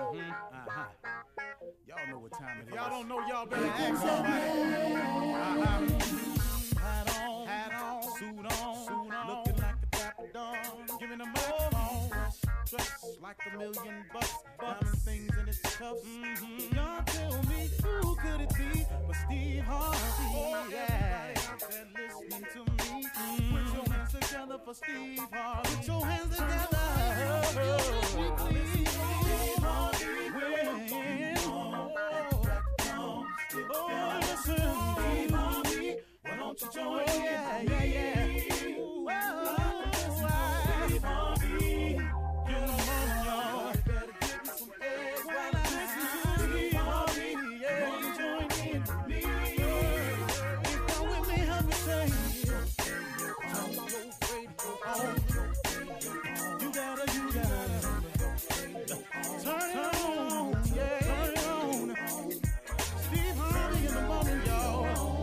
Y'all know what time it is. Y'all don't know, y'all better ask somebody. Hat on, suit on, looking like the Dapper Dawn, giving them microphone, dressed like $1,000,000, diamond things in its cuffs. Y'all tell me who could it be but Steve Harvey? Yeah, everybody listening to me. Put your hands together for Steve Harvey. Put your hands together. Steve Harvey. Listen, Steve Harvey. Why don't you join me? Steve Harvey. Get on, y'all. Better give me some eggs while I listen to Steve Harvey. Yeah, join in with me. If you're with me, help me say, turn your radio on. You gotta turn it on. Yeah, turn it on. Steve Harvey in the morning, y'all.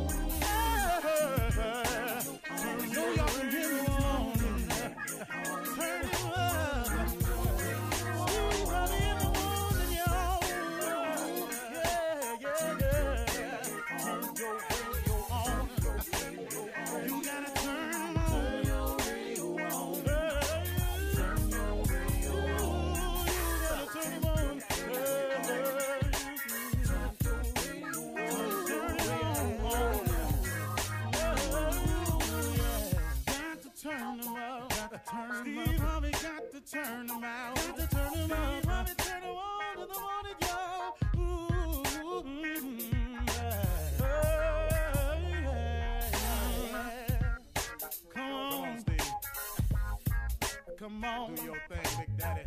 Know y'all can hear me on. Turn it up. Steve Harvey in the morning, y'all. Yeah. Turn your radio on. You gotta turn your radio on. Turn your radio on. You gotta turn it on. Steve Harvey got to turn them out. Got to turn them out. Steve Harvey turn them on in the morning, y'all. Come on, Steve. Come on. Do your thing, Big Daddy.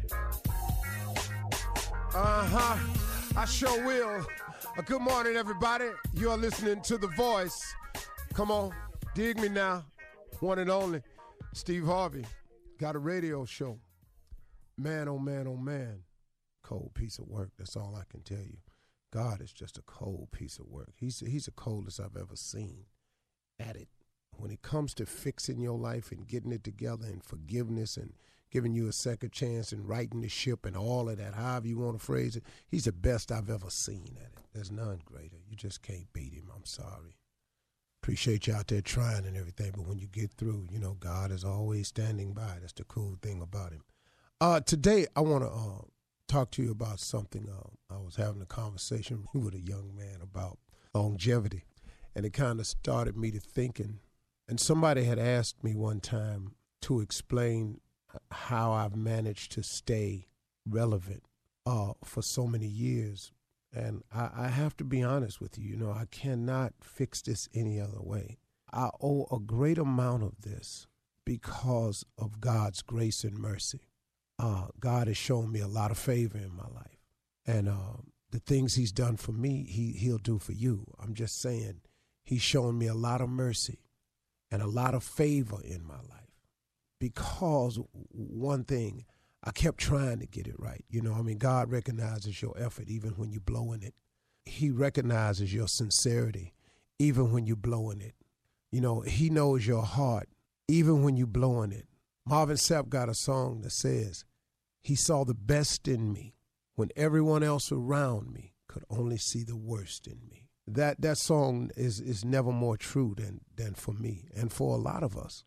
I sure will. Good morning, everybody. You're listening to The Voice. Come on, dig me now. One and only, Steve Harvey. Got a radio show. Man, oh man, oh man. Cold piece of work. That's all I can tell you. God is just a cold piece of work. He's the coldest I've ever seen at it. When it comes to fixing your life and getting it together and forgiveness and giving you a second chance and righting the ship and all of that, however you want to phrase it, he's the best I've ever seen at it. There's none greater. You just can't beat him. I'm sorry. Appreciate you out there trying and everything, but when you get through, you know, God is always standing by. That's the cool thing about him. Today, I want to talk to you about something. I was having a conversation with a young man about longevity, and it kind of started me to thinking. And somebody had asked me one time to explain how I've managed to stay relevant for so many years. And I have to be honest with you, I cannot fix this any other way. I owe a great amount of this because of God's grace and mercy. God has shown me a lot of favor in my life. And the things he's done for me, he'll do for you. I'm just saying, he's shown me a lot of mercy and a lot of favor in my life. Because one thing, I kept trying to get it right. God recognizes your effort even when you're blowing it. He recognizes your sincerity even when you're blowing it. He knows your heart even when you're blowing it. Marvin Sapp got a song that says, he saw the best in me when everyone else around me could only see the worst in me. That song is never more true than for me and for a lot of us.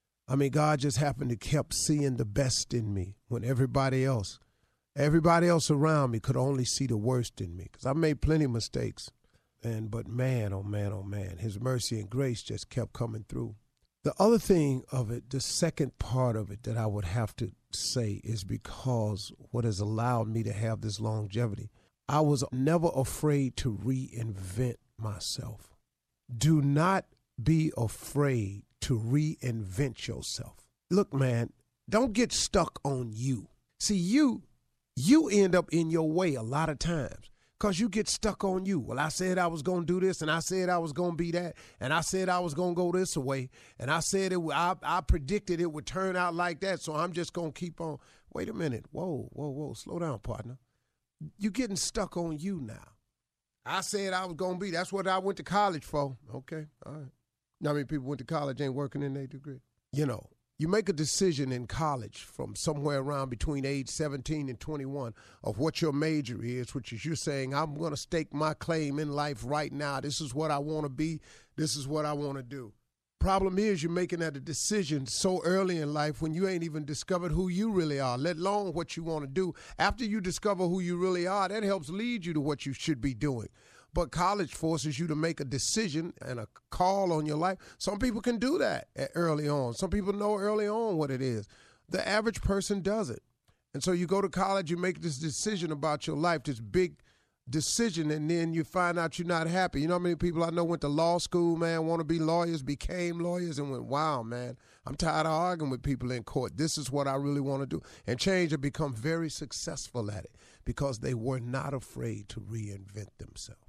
God just happened to kept seeing the best in me when everybody else around me could only see the worst in me. Because I made plenty of mistakes. But man, oh man, oh man, his mercy and grace just kept coming through. The other thing of it, the second part of it that I would have to say is because what has allowed me to have this longevity, I was never afraid to reinvent myself. Do not be afraid to reinvent yourself. Look, man, don't get stuck on you. See, you end up in your way a lot of times because you get stuck on you. Well, I said I was going to do this, and I said I was going to be that, and I said I was going to go this way, and I said I predicted it would turn out like that, so I'm just going to keep on. Wait a minute. Whoa. Slow down, partner. You're getting stuck on you now. I said I was going to be. That's what I went to college for. Okay, all right. How many people went to college ain't working in their degree? You make a decision in college from somewhere around between age 17 and 21 of what your major is, which is you're saying, I'm going to stake my claim in life right now. This is what I want to be. This is what I want to do. Problem is you're making that a decision so early in life when you ain't even discovered who you really are, let alone what you want to do. After you discover who you really are, that helps lead you to what you should be doing. But college forces you to make a decision and a call on your life. Some people can do that early on. Some people know early on what it is. The average person doesn't. And so you go to college, you make this decision about your life, this big decision, and then you find out you're not happy. You know how many people I know went to law school, man, want to be lawyers, became lawyers, and went, wow, man, I'm tired of arguing with people in court. This is what I really want to do. And change and become very successful at it because they were not afraid to reinvent themselves.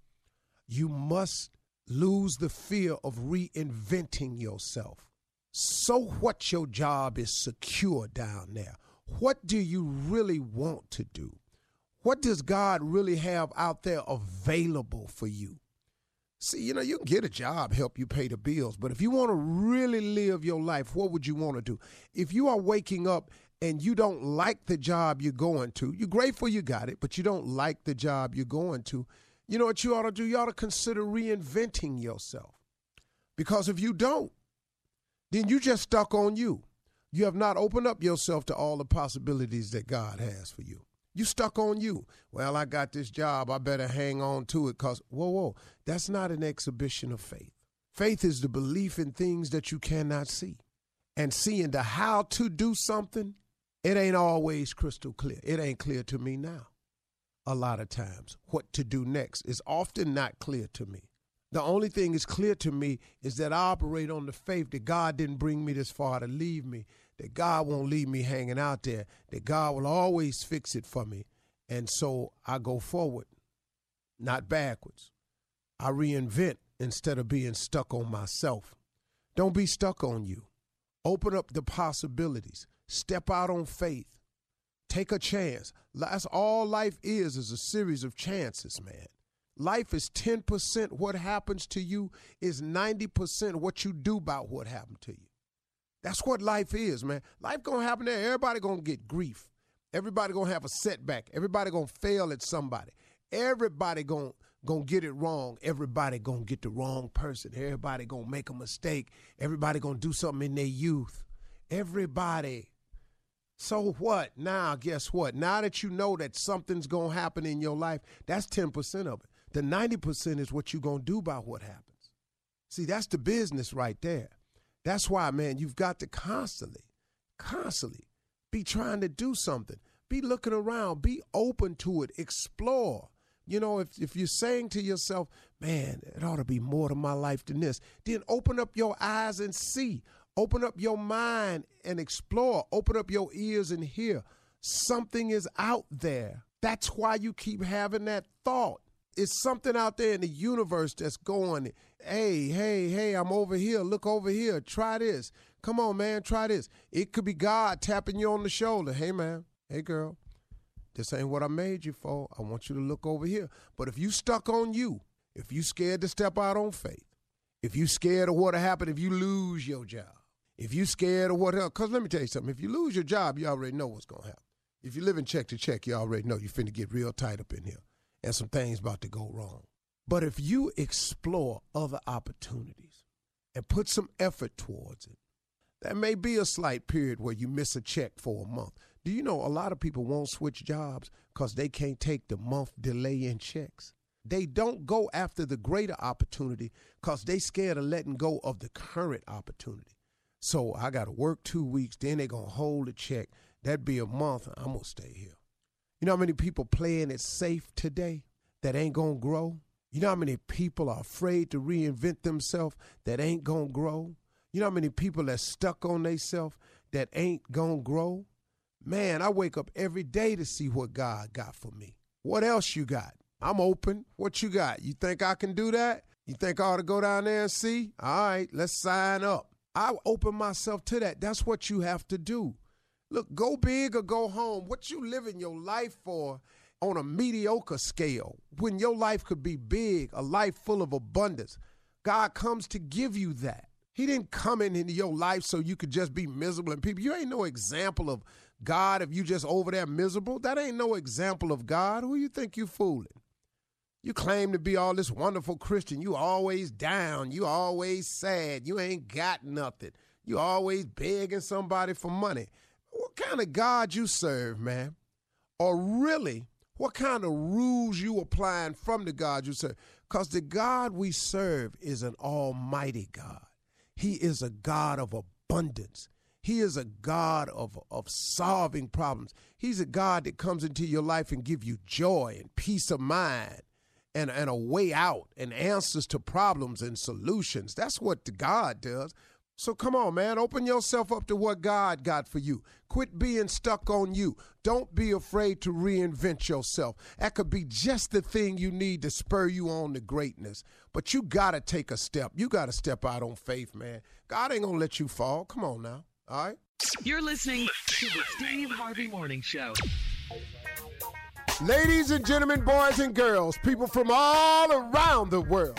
You must lose the fear of reinventing yourself. So what your job is secure down there. What do you really want to do? What does God really have out there available for you? See, you can get a job, help you pay the bills, but if you want to really live your life, what would you want to do? If you are waking up and you don't like the job you're going to, you're grateful you got it, but you don't like the job you're going to, you know what you ought to do? You ought to consider reinventing yourself. Because if you don't, then you just stuck on you. You have not opened up yourself to all the possibilities that God has for you. You stuck on you. Well, I got this job. I better hang on to it because, whoa, that's not an exhibition of faith. Faith is the belief in things that you cannot see. And seeing the how to do something, it ain't always crystal clear. It ain't clear to me now. A lot of times, what to do next is often not clear to me. The only thing that's clear to me is that I operate on the faith that God didn't bring me this far to leave me, that God won't leave me hanging out there, that God will always fix it for me. And so I go forward, not backwards. I reinvent instead of being stuck on myself. Don't be stuck on you. Open up the possibilities. Step out on faith. Take a chance. That's all life is a series of chances, man. Life is 10% what happens to you is 90% what you do about what happened to you. That's what life is, man. Life going to happen there. Everybody going to get grief. Everybody going to have a setback. Everybody going to fail at somebody. Everybody going to get it wrong. Everybody going to get the wrong person. Everybody going to make a mistake. Everybody going to do something in their youth. Everybody. So what? Now, guess what? Now that you know that something's going to happen in your life, that's 10% of it. The 90% is what you're going to do about what happens. See, that's the business right there. That's why, man, you've got to constantly be trying to do something. Be looking around. Be open to it. Explore. You know, if you're saying to yourself, man, it ought to be more to my life than this, then open up your eyes and see. Open up your mind and explore. Open up your ears and hear. Something is out there. That's why you keep having that thought. It's something out there in the universe that's going, hey, I'm over here. Look over here. Try this. Come on, man, try this. It could be God tapping you on the shoulder. Hey, man. Hey, girl. This ain't what I made you for. I want you to look over here. But if you stuck on you, if you scared to step out on faith, if you scared of what'll happen if you lose your job, if you scared of what else, because let me tell you something. If you lose your job, you already know what's going to happen. If you live in check to check, you already know you're finna get real tight up in here and some things about to go wrong. But if you explore other opportunities and put some effort towards it, there may be a slight period where you miss a check for a month. Do you know a lot of people won't switch jobs because they can't take the month delay in checks? They don't go after the greater opportunity because they scared of letting go of the current opportunity. So I got to work 2 weeks, then they're going to hold the check. That'd be a month. I'm going to stay here. You know how many people playing it safe today that ain't going to grow? You know how many people are afraid to reinvent themselves that ain't going to grow? You know how many people are stuck on themselves that ain't going to grow? Man, I wake up every day to see what God got for me. What else you got? I'm open. What you got? You think I can do that? You think I ought to go down there and see? All right, let's sign up. I open myself to that. That's what you have to do. Look, go big or go home. What you living your life for on a mediocre scale when your life could be big, a life full of abundance. God comes to give you that. He didn't come into your life so you could just be miserable. And people, you ain't no example of God if you just over there miserable. That ain't no example of God. Who you think you fooling? You claim to be all this wonderful Christian. You always down. You always sad. You ain't got nothing. You always begging somebody for money. What kind of God you serve, man? Or really, what kind of rules you applying from the God you serve? Because the God we serve is an almighty God. He is a God of abundance. He is a God of solving problems. He's a God that comes into your life and give you joy and peace of mind and a way out and answers to problems and solutions. That's what the God does. So come on, man, open yourself up to what God got for you. Quit being stuck on you. Don't be afraid to reinvent yourself. That could be just the thing you need to spur you on to greatness. But you got to take a step. You got to step out on faith, man. God ain't going to let you fall. Come on now. All right? You're listening to the Steve Harvey Morning Show. Ladies and gentlemen, boys and girls, people from all around the world.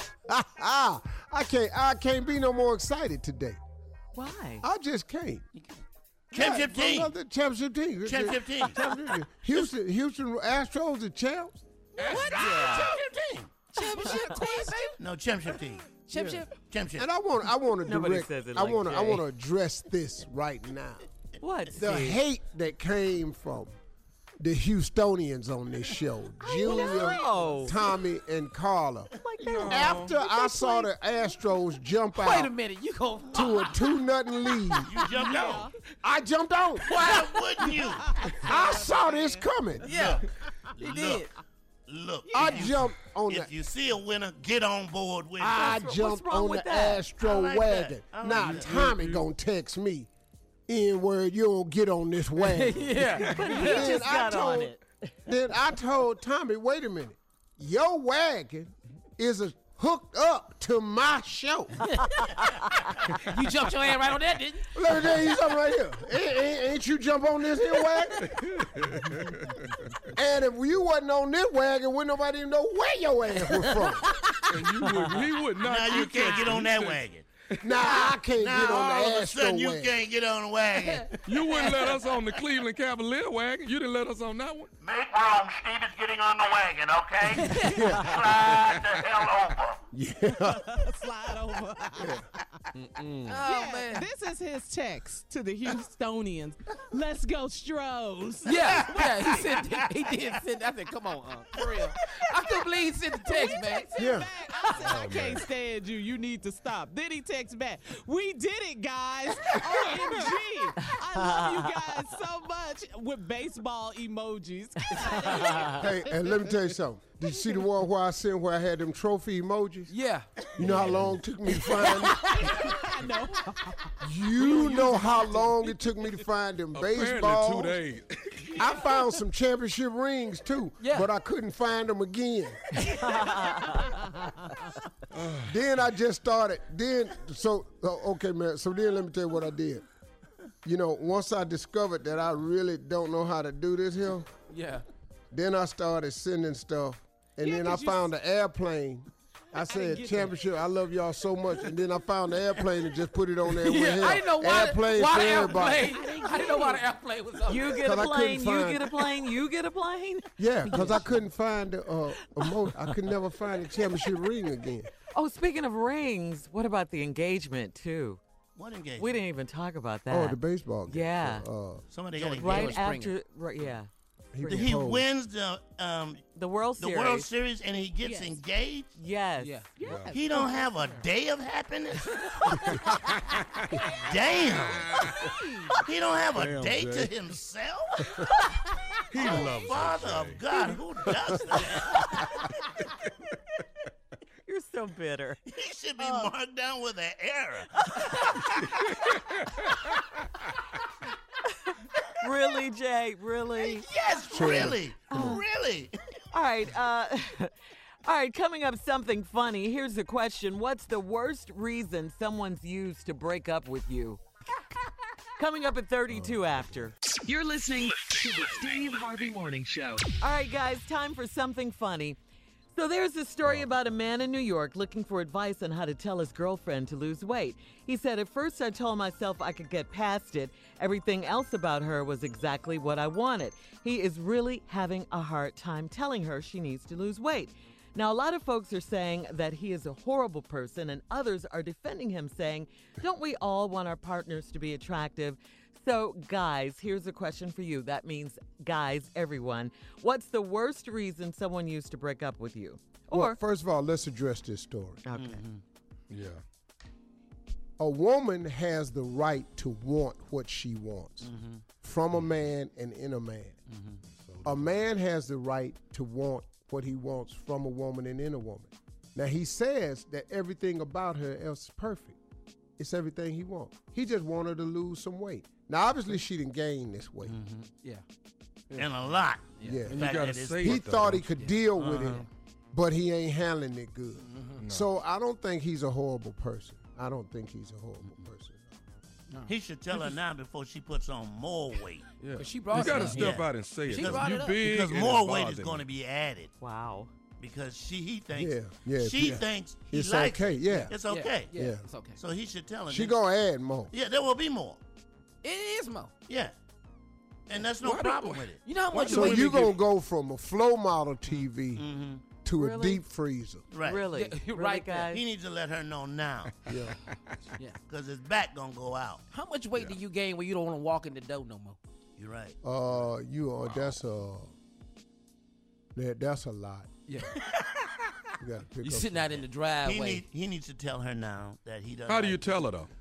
I can't be no more excited today. Why? I just can't. Championship team. Championship team. Championship team. Houston Astros the champs. What? Yeah. Championship team. Championship team, baby. No, championship team. Championship. And I want to Nobody direct. says it I like want Jay. to address this right now. What? The Steve? hate that came from the Houstonians on this show, Julia, no. Tommy, and Carla. Like that. After I saw the Astros jump Wait a out minute, you go. to a 2-0 lead, You jumped on. I jumped on. Why wouldn't you? I saw this coming. Yeah, he did. Look. I if you- jumped on If the. you see a winner, get on board with it. I What's jumped wrong on the with that? Astro I like wagon. that. I like Now that. Tommy gonna text me. N-word, you don't get on this wagon. Yeah, but he Then just got on it. Then I told Tommy, wait a minute. Your wagon is hooked up to my show. You jumped your head right on that, didn't you? Let me tell you something right here. Ain't you jump on this here wagon? And if you wasn't on this wagon, wouldn't nobody even know where your ass was from. And he would not. Now you can't get on that wagon. Nah, I can't Now get on all the of a Astro sudden you wagon. can't get on the wagon. You wouldn't let us on the Cleveland Cavalier wagon. You didn't let us on that one. Make room, Steve is getting on the wagon, okay? Slide the hell over. Yeah. Slide over. Oh Yeah, man. this is his text to the Houstonians. Let's go, Stros. Yeah, he did send. I said, "Come on, for real." I couldn't believe he sent the text, man. Yeah. Back. I said, I can't stand you. You need to stop. Then he texts back. We did it, guys. OMG. I love you guys so much with baseball emojis. Hey, and let me tell you something. Did you see the one where I sent where I had them trophy emojis? Yeah. You know how long it took me to find them? I know. You know how long it took me to find them baseballs? Apparently 2 days. I found some championship rings too, Yeah. but I couldn't find them again. Then I just started. Okay, man. So then let me tell you what I did. You know, once I discovered that I really don't know how to do this here, Yeah. then I started sending stuff, and then I 'cause you found the airplane. I didn't said, get championship, I love y'all so much. And then I found the airplane and just put it on there. with Yeah, hell. I didn't know why Airplane the for everybody. airplane. I didn't know why the airplane was up. You get 'Cause a I couldn't plane, you find- get a plane, you get a plane. Yeah, because I couldn't find the I could never find the championship ring again. Oh, speaking of rings, what about the engagement too? What engagement? We didn't even talk about that. Oh, the baseball game. Yeah. Somebody got engaged. right after, right, yeah, He He proposed. wins the World the Series. World Series and he gets Yes. engaged. Yes. Yeah. Yes. He don't have a day of happiness. Damn. He don't have a Damn, day Jay. to himself. He loves Father us, of Jay. God, who does that? You're so bitter. He should be marked down with an error. Really, Jay? Really? Yes, really, really. All right. All right. Coming up, something funny. Here's the question: what's the worst reason someone's used to break up with you? Coming up at 32 after. You're listening to the Steve Harvey Morning Show. All right, guys, time for something funny. So there's a story about a man in New York looking for advice on how to tell his girlfriend to lose weight. He said, at first I told myself I could get past it. Everything else about her was exactly what I wanted. He is really having a hard time telling her she needs to lose weight. Now, a lot of folks are saying that he is a horrible person, and others are defending him, saying, don't we all want our partners to be attractive? So, guys, here's a question for you. That means, guys, everyone. What's the worst reason someone used to break up with you? Well, first of all, let's address this story. Okay. Yeah. A woman has the right to want what she wants from a man and in a man. A man has the right to want what he wants from a woman and in a woman. Now, he says that everything about her else is perfect. It's everything he wants. He just want her to lose some weight. Now, obviously, she didn't gain this weight. Yeah. And a lot. And Yeah. you fact gotta that it's- say He it, though, thought he don't could deal with it, but he ain't handling it good. So I don't think he's a horrible person. I don't think he's a horrible person. He should tell her now before she puts on more weight. you? Yeah. But she brought You it gotta up. step Yeah. out and say it. She Because brought you it up. big Because and more it weight is bothers going to me. be added. Wow. Because he thinks Yeah. she thinks he It's likes okay, it. yeah. It's okay. Yeah. Yeah. It's okay. So he should tell her. She this. gonna add more. Yeah, there will be more. It is more. Yeah. And that's no Why do- problem with it. You know how much So women you get- gonna go from a flow model TV to a Really? deep freezer. Right. Really? Yeah, you're Really, right there. guys? He needs to let her know now. Yeah. Yeah. Because his back going to go out. How much weight do you gain when you don't want to walk in the door no more? You're right. That's a lot. Yeah. You gotta pick You up sitting some- out in the driveway. He needs to tell her now that he doesn't. How do you like tell her, though?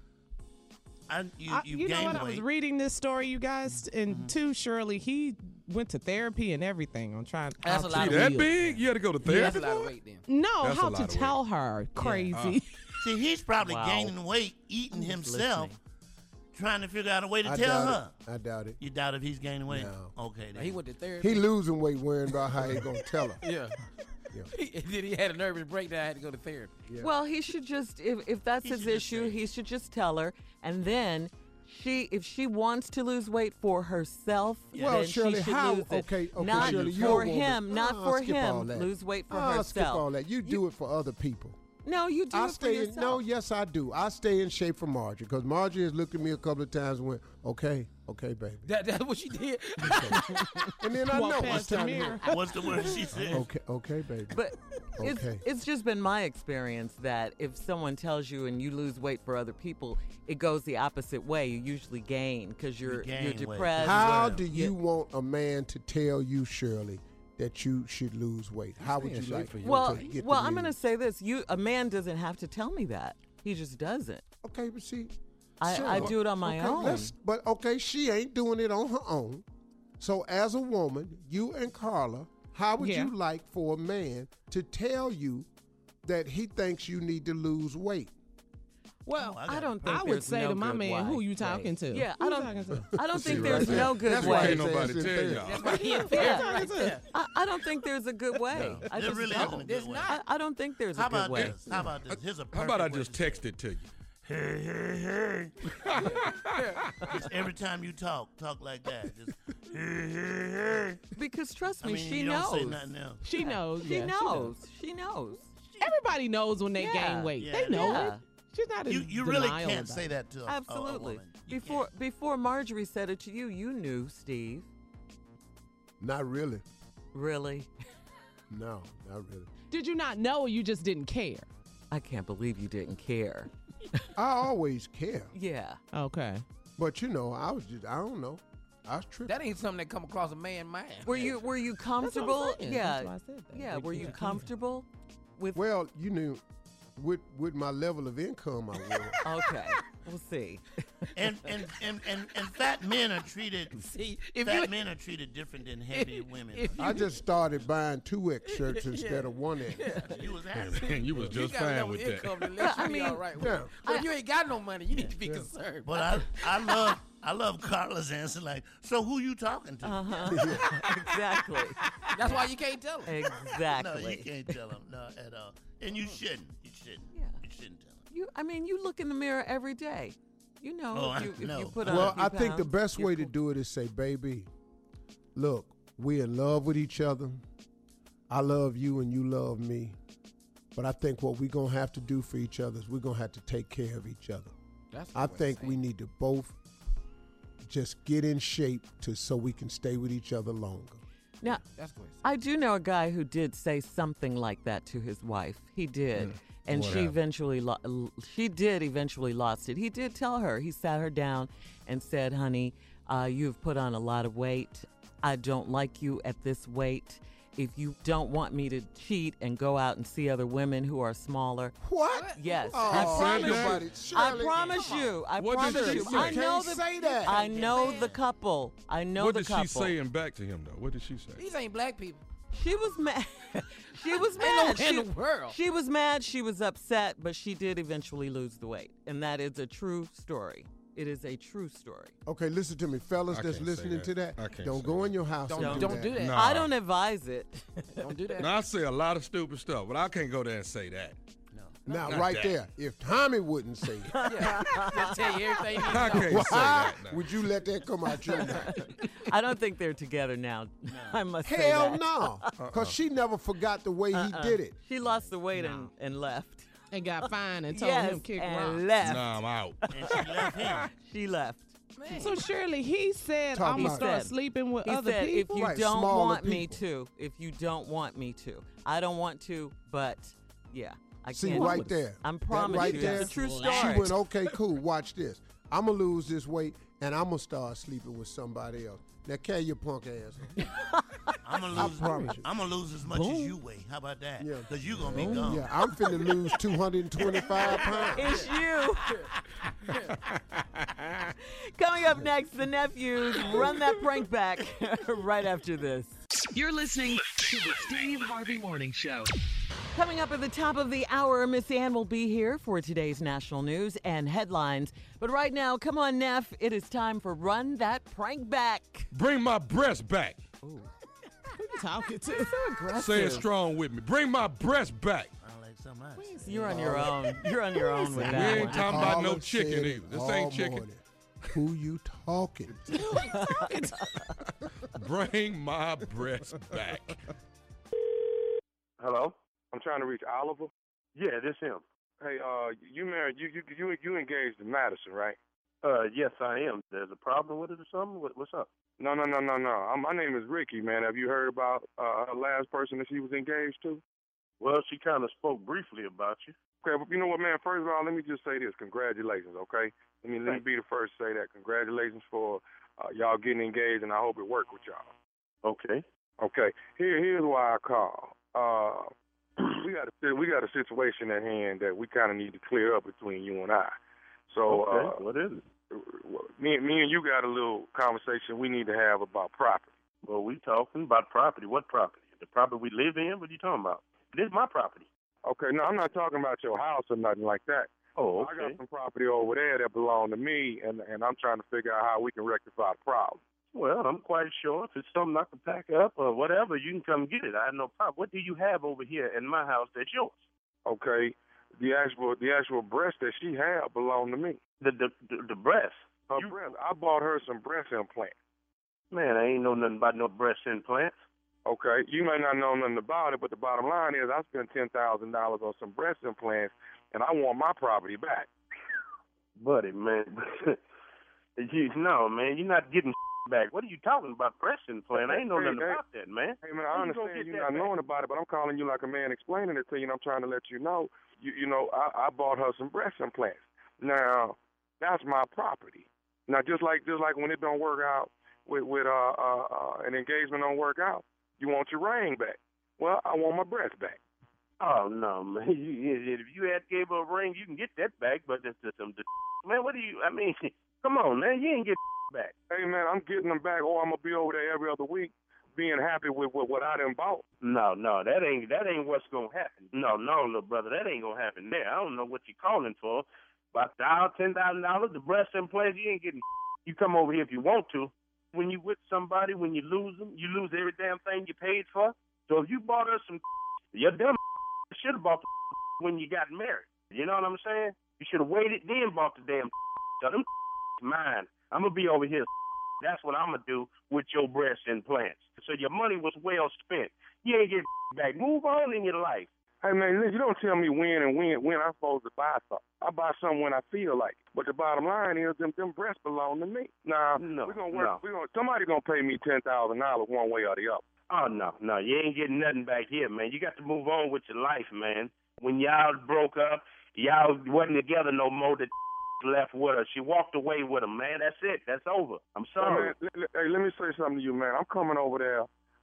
You You know gained what? I was weight. reading this story, you guys, and too, Shirley, he went to therapy and everything on trying. That's how a to- lot See, of that weight. big? You had to go to Yeah, that's therapy a lot of for it? weight then. No, That's a how lot to of tell her. Crazy. See, he's probably Wow. gaining weight, eating himself, listening. trying to figure out a way to I tell doubt her. it. I doubt it. You doubt if he's gaining weight? No. Okay, then. He went to therapy. He losing weight worrying about how he gonna tell her. Yeah. And then he had a nervous breakdown. Had to go to therapy. Yeah. Well, he should just, if that's He his should just issue, say. he should just tell her. And then if she wants to lose weight for herself, Well, then Shirley, she should how? lose it. Okay, not Shirley, you're for a woman. him, not for skip all him. that. Lose weight for Skip herself. all that. You do it for other people. No, you do I it for stay in. yourself. No, yes, I do. I stay in shape for Marjorie because Marjorie has looked at me a couple of times and went, "Okay, baby," That's what she did. and then I Walk know it's past the time to mirror. What's the word she said? Okay, baby. But Okay. it's just been my experience that if someone tells you and you lose weight for other people, it goes the opposite way. You usually gain because you're gain weight. depressed. How well. do you want a man to tell you, Shirley, that you should lose weight? How would you staying like for you. Well, to get I'm going to say this: a man doesn't have to tell me that. He just doesn't. Okay, but see, I do it on my okay, own. But okay, she ain't doing it on her own. So as a woman, you and Carla, how would Yeah. you like for a man to tell you that he thinks you need to lose weight? Well, I don't think I would there's say no to my good man, who way. you talking to? Yeah, Who I you don't. talking to? I don't think See, there's right no there. good That's way. why Can't his nobody ass is tell there. y'all. That's why he in Who you therapy talking right to? there. I don't think there's a good way. I There just really don't. isn't a There's good way. not. I don't think there's How a good about way. this? How about this? Here's a How about I perfect way just to say text it to you? Hey. Just every time you talk like that. Just hey. Because trust I me, mean, she you knows. don't say nothing else. She knows. She yeah, knows. She knows. Everybody knows when they Yeah. gain weight. Yeah, They know yeah. it. She's not in You really denial can't about say it. that to a Absolutely. woman. You Before Marjorie said it to you, you knew, Steve. Not really. Really? No, not really. Did you not know or you just didn't care? I can't believe you didn't care. I always care, Yeah. Okay. but I don't know. I was tripping. That ain't something that come across a man's mind. Were you comfortable? saying. Yeah. That's why I said that. Yeah. They Were you can't care. comfortable with? Well, you knew, with my level of income, I was. Okay. We'll see. And fat men are treated. See, if Fat you men are treated different than heavy women. if I just started buying 2X shirts instead of 1X. You was happy. And you was you just got fine enough with that. income to let you I be mean, all right with yeah. it. But if you ain't got no money, you need to be concerned. But I love Carla's answer. Like, so who you talking to? Exactly. That's why you can't tell them. Exactly. No, you can't tell them. No, at all. And you shouldn't. You shouldn't. Yeah. You shouldn't tell them. You look in the mirror every day. You know, Oh, if you know. put on Well, a few I think the pounds, best you're way to cool. do it is say, baby, look, we're in love with each other. I love you and you love me. But I think what we're going to have to do for each other is we're going to have to take care of each other. I think we need to both just get in shape so we can stay with each other longer. Now, I do know a guy who did say something like that to his wife. He did. And she eventually lost it. He did tell her. He sat her down and said, honey, you've put on a lot of weight. I don't like you at this weight. If you don't want me to cheat and go out and see other women who are smaller. What? Yes. Oh, I promise you. What did she say? I know say that. I know the couple. What did she say back to him, though? What did she say? These ain't black people. She was mad. She was Ain't mad. no in the world. She was mad. She was upset, but she did eventually lose the weight. And that is a true story. It is a true story. Okay, listen to me. Fellas that's listening to that, don't go in your house and Don't do that. Nah. I don't advise it. Don't do that. Now, I say a lot of stupid stuff, but I can't go there and say that. Now, Not right that. there, if Tommy wouldn't say it, Just tell you everything. I can't say that now. would you let that come out your mouth? I don't think they're together now. I must say Hell that. no. Because she never forgot the way he did it. She lost the weight and left. And got fined and told Yes, him kick and rocks. left. Nah, I'm out. And she left him. She left. So Shirley, he said, Talk I'm going to about start that. sleeping with He other said, people. if you Right, don't smaller want me people. to, if you don't want me to. I don't want to, but yeah. I See, can't. right there. I'm That promising right you. there, It's a true She story. went, okay, cool, watch this. I'm going to lose this weight, and I'm going to start sleeping with somebody else. Now, carry your punk ass. I'm I promise you. gonna lose as much as you weigh. How about that? Yeah. Because you gonna be gone. Yeah, I'm finna lose 225 pounds. It's you. Coming up next, the nephews run that prank back right after this. You're listening to the Steve Harvey Morning Show. Coming up at the top of the hour, Miss Ann will be here for today's national news and headlines. But right now, come on, Neff, it is time for Run That Prank Back. Bring my breast back. Who you talking to? So aggressive. Say it strong with me. Bring my breast back. I like something else. You're on your own. You're on your own with We that ain't one. talking about no Caller chicken said either. This all ain't chicken. morning, Who you talking to? Bring my breast back. Hello? I'm trying to reach Oliver. Yeah, this him. Hey, you married? You engaged to Madison, right? Yes, I am. There's a problem with it or something? What's up? No. My name is Ricky, man. Have you heard about her last person that she was engaged to? Well, she kind of spoke briefly about you. Okay, but you know what, man? First of all, let me just say this: congratulations, okay? Let me be the first to say that. Congratulations for y'all getting engaged, and I hope it worked with y'all. Okay. Okay. Here's why I call. We got a situation at hand that we kind of need to clear up between you and I. So, what is it? Me and you got a little conversation we need to have about property. Well, we talking about property. What property? The property we live in? What are you talking about? This is my property. Okay, no, I'm not talking about your house or nothing like that. Oh, okay. I got some property over there that belong to me, and I'm trying to figure out how we can rectify the problem. Well, I'm quite sure if it's something I can pack up or whatever, you can come get it. I have no problem. What do you have over here in my house that's yours? Okay, the actual breast that she had belonged to me. The breast? Her breast. I bought her some breast implants. Man, I ain't know nothing about no breast implants. Okay, you may not know nothing about it, but the bottom line is I spent $10,000 on some breast implants, and I want my property back. Buddy, man. No, man, you're not getting back. What are you talking about, breast implant? I ain't know nothing about that, man. Hey, man, I understand you not knowing about it, but I'm calling you like a man explaining it to you, and I'm trying to let you know. You know, I bought her some breast implants. Now, that's my property. Now, just like when it don't work out with an engagement don't work out, you want your ring back. Well, I want my breast back. Oh, no, man. If you had gave her a ring, you can get that back, but it's some man, what do you, I mean, come on, man, you ain't get back. Hey, man, I'm getting them back, or I'm going to be over there every other week being happy with what I done bought. No, that ain't what's going to happen. No, little brother, that ain't going to happen there. I don't know what you're calling for. About $10,000, the breast implants, you ain't getting. You come over here if you want to. When you with somebody, when you lose them, you lose every damn thing you paid for. So if you bought us some, your dumb should have bought the when you got married. You know what I'm saying? You should have waited, then bought the damn. So them mine. I'm going to be over here. That's what I'm going to do with your breast implants. So your money was well spent. You ain't getting back. Move on in your life. Hey, man, listen, you don't tell me when I'm supposed to buy something. I buy something when I feel like it. But the bottom line is them breasts belong to me. Nah, no, we're going to work. No. Somebody going to pay me $10,000 one way or the other. Oh, no, you ain't getting nothing back here, man. You got to move on with your life, man. When y'all broke up, y'all wasn't together no more. The left with her. She walked away with him, man. That's it. That's over. I'm sorry. Hey, let me say something to you, man. I'm coming over there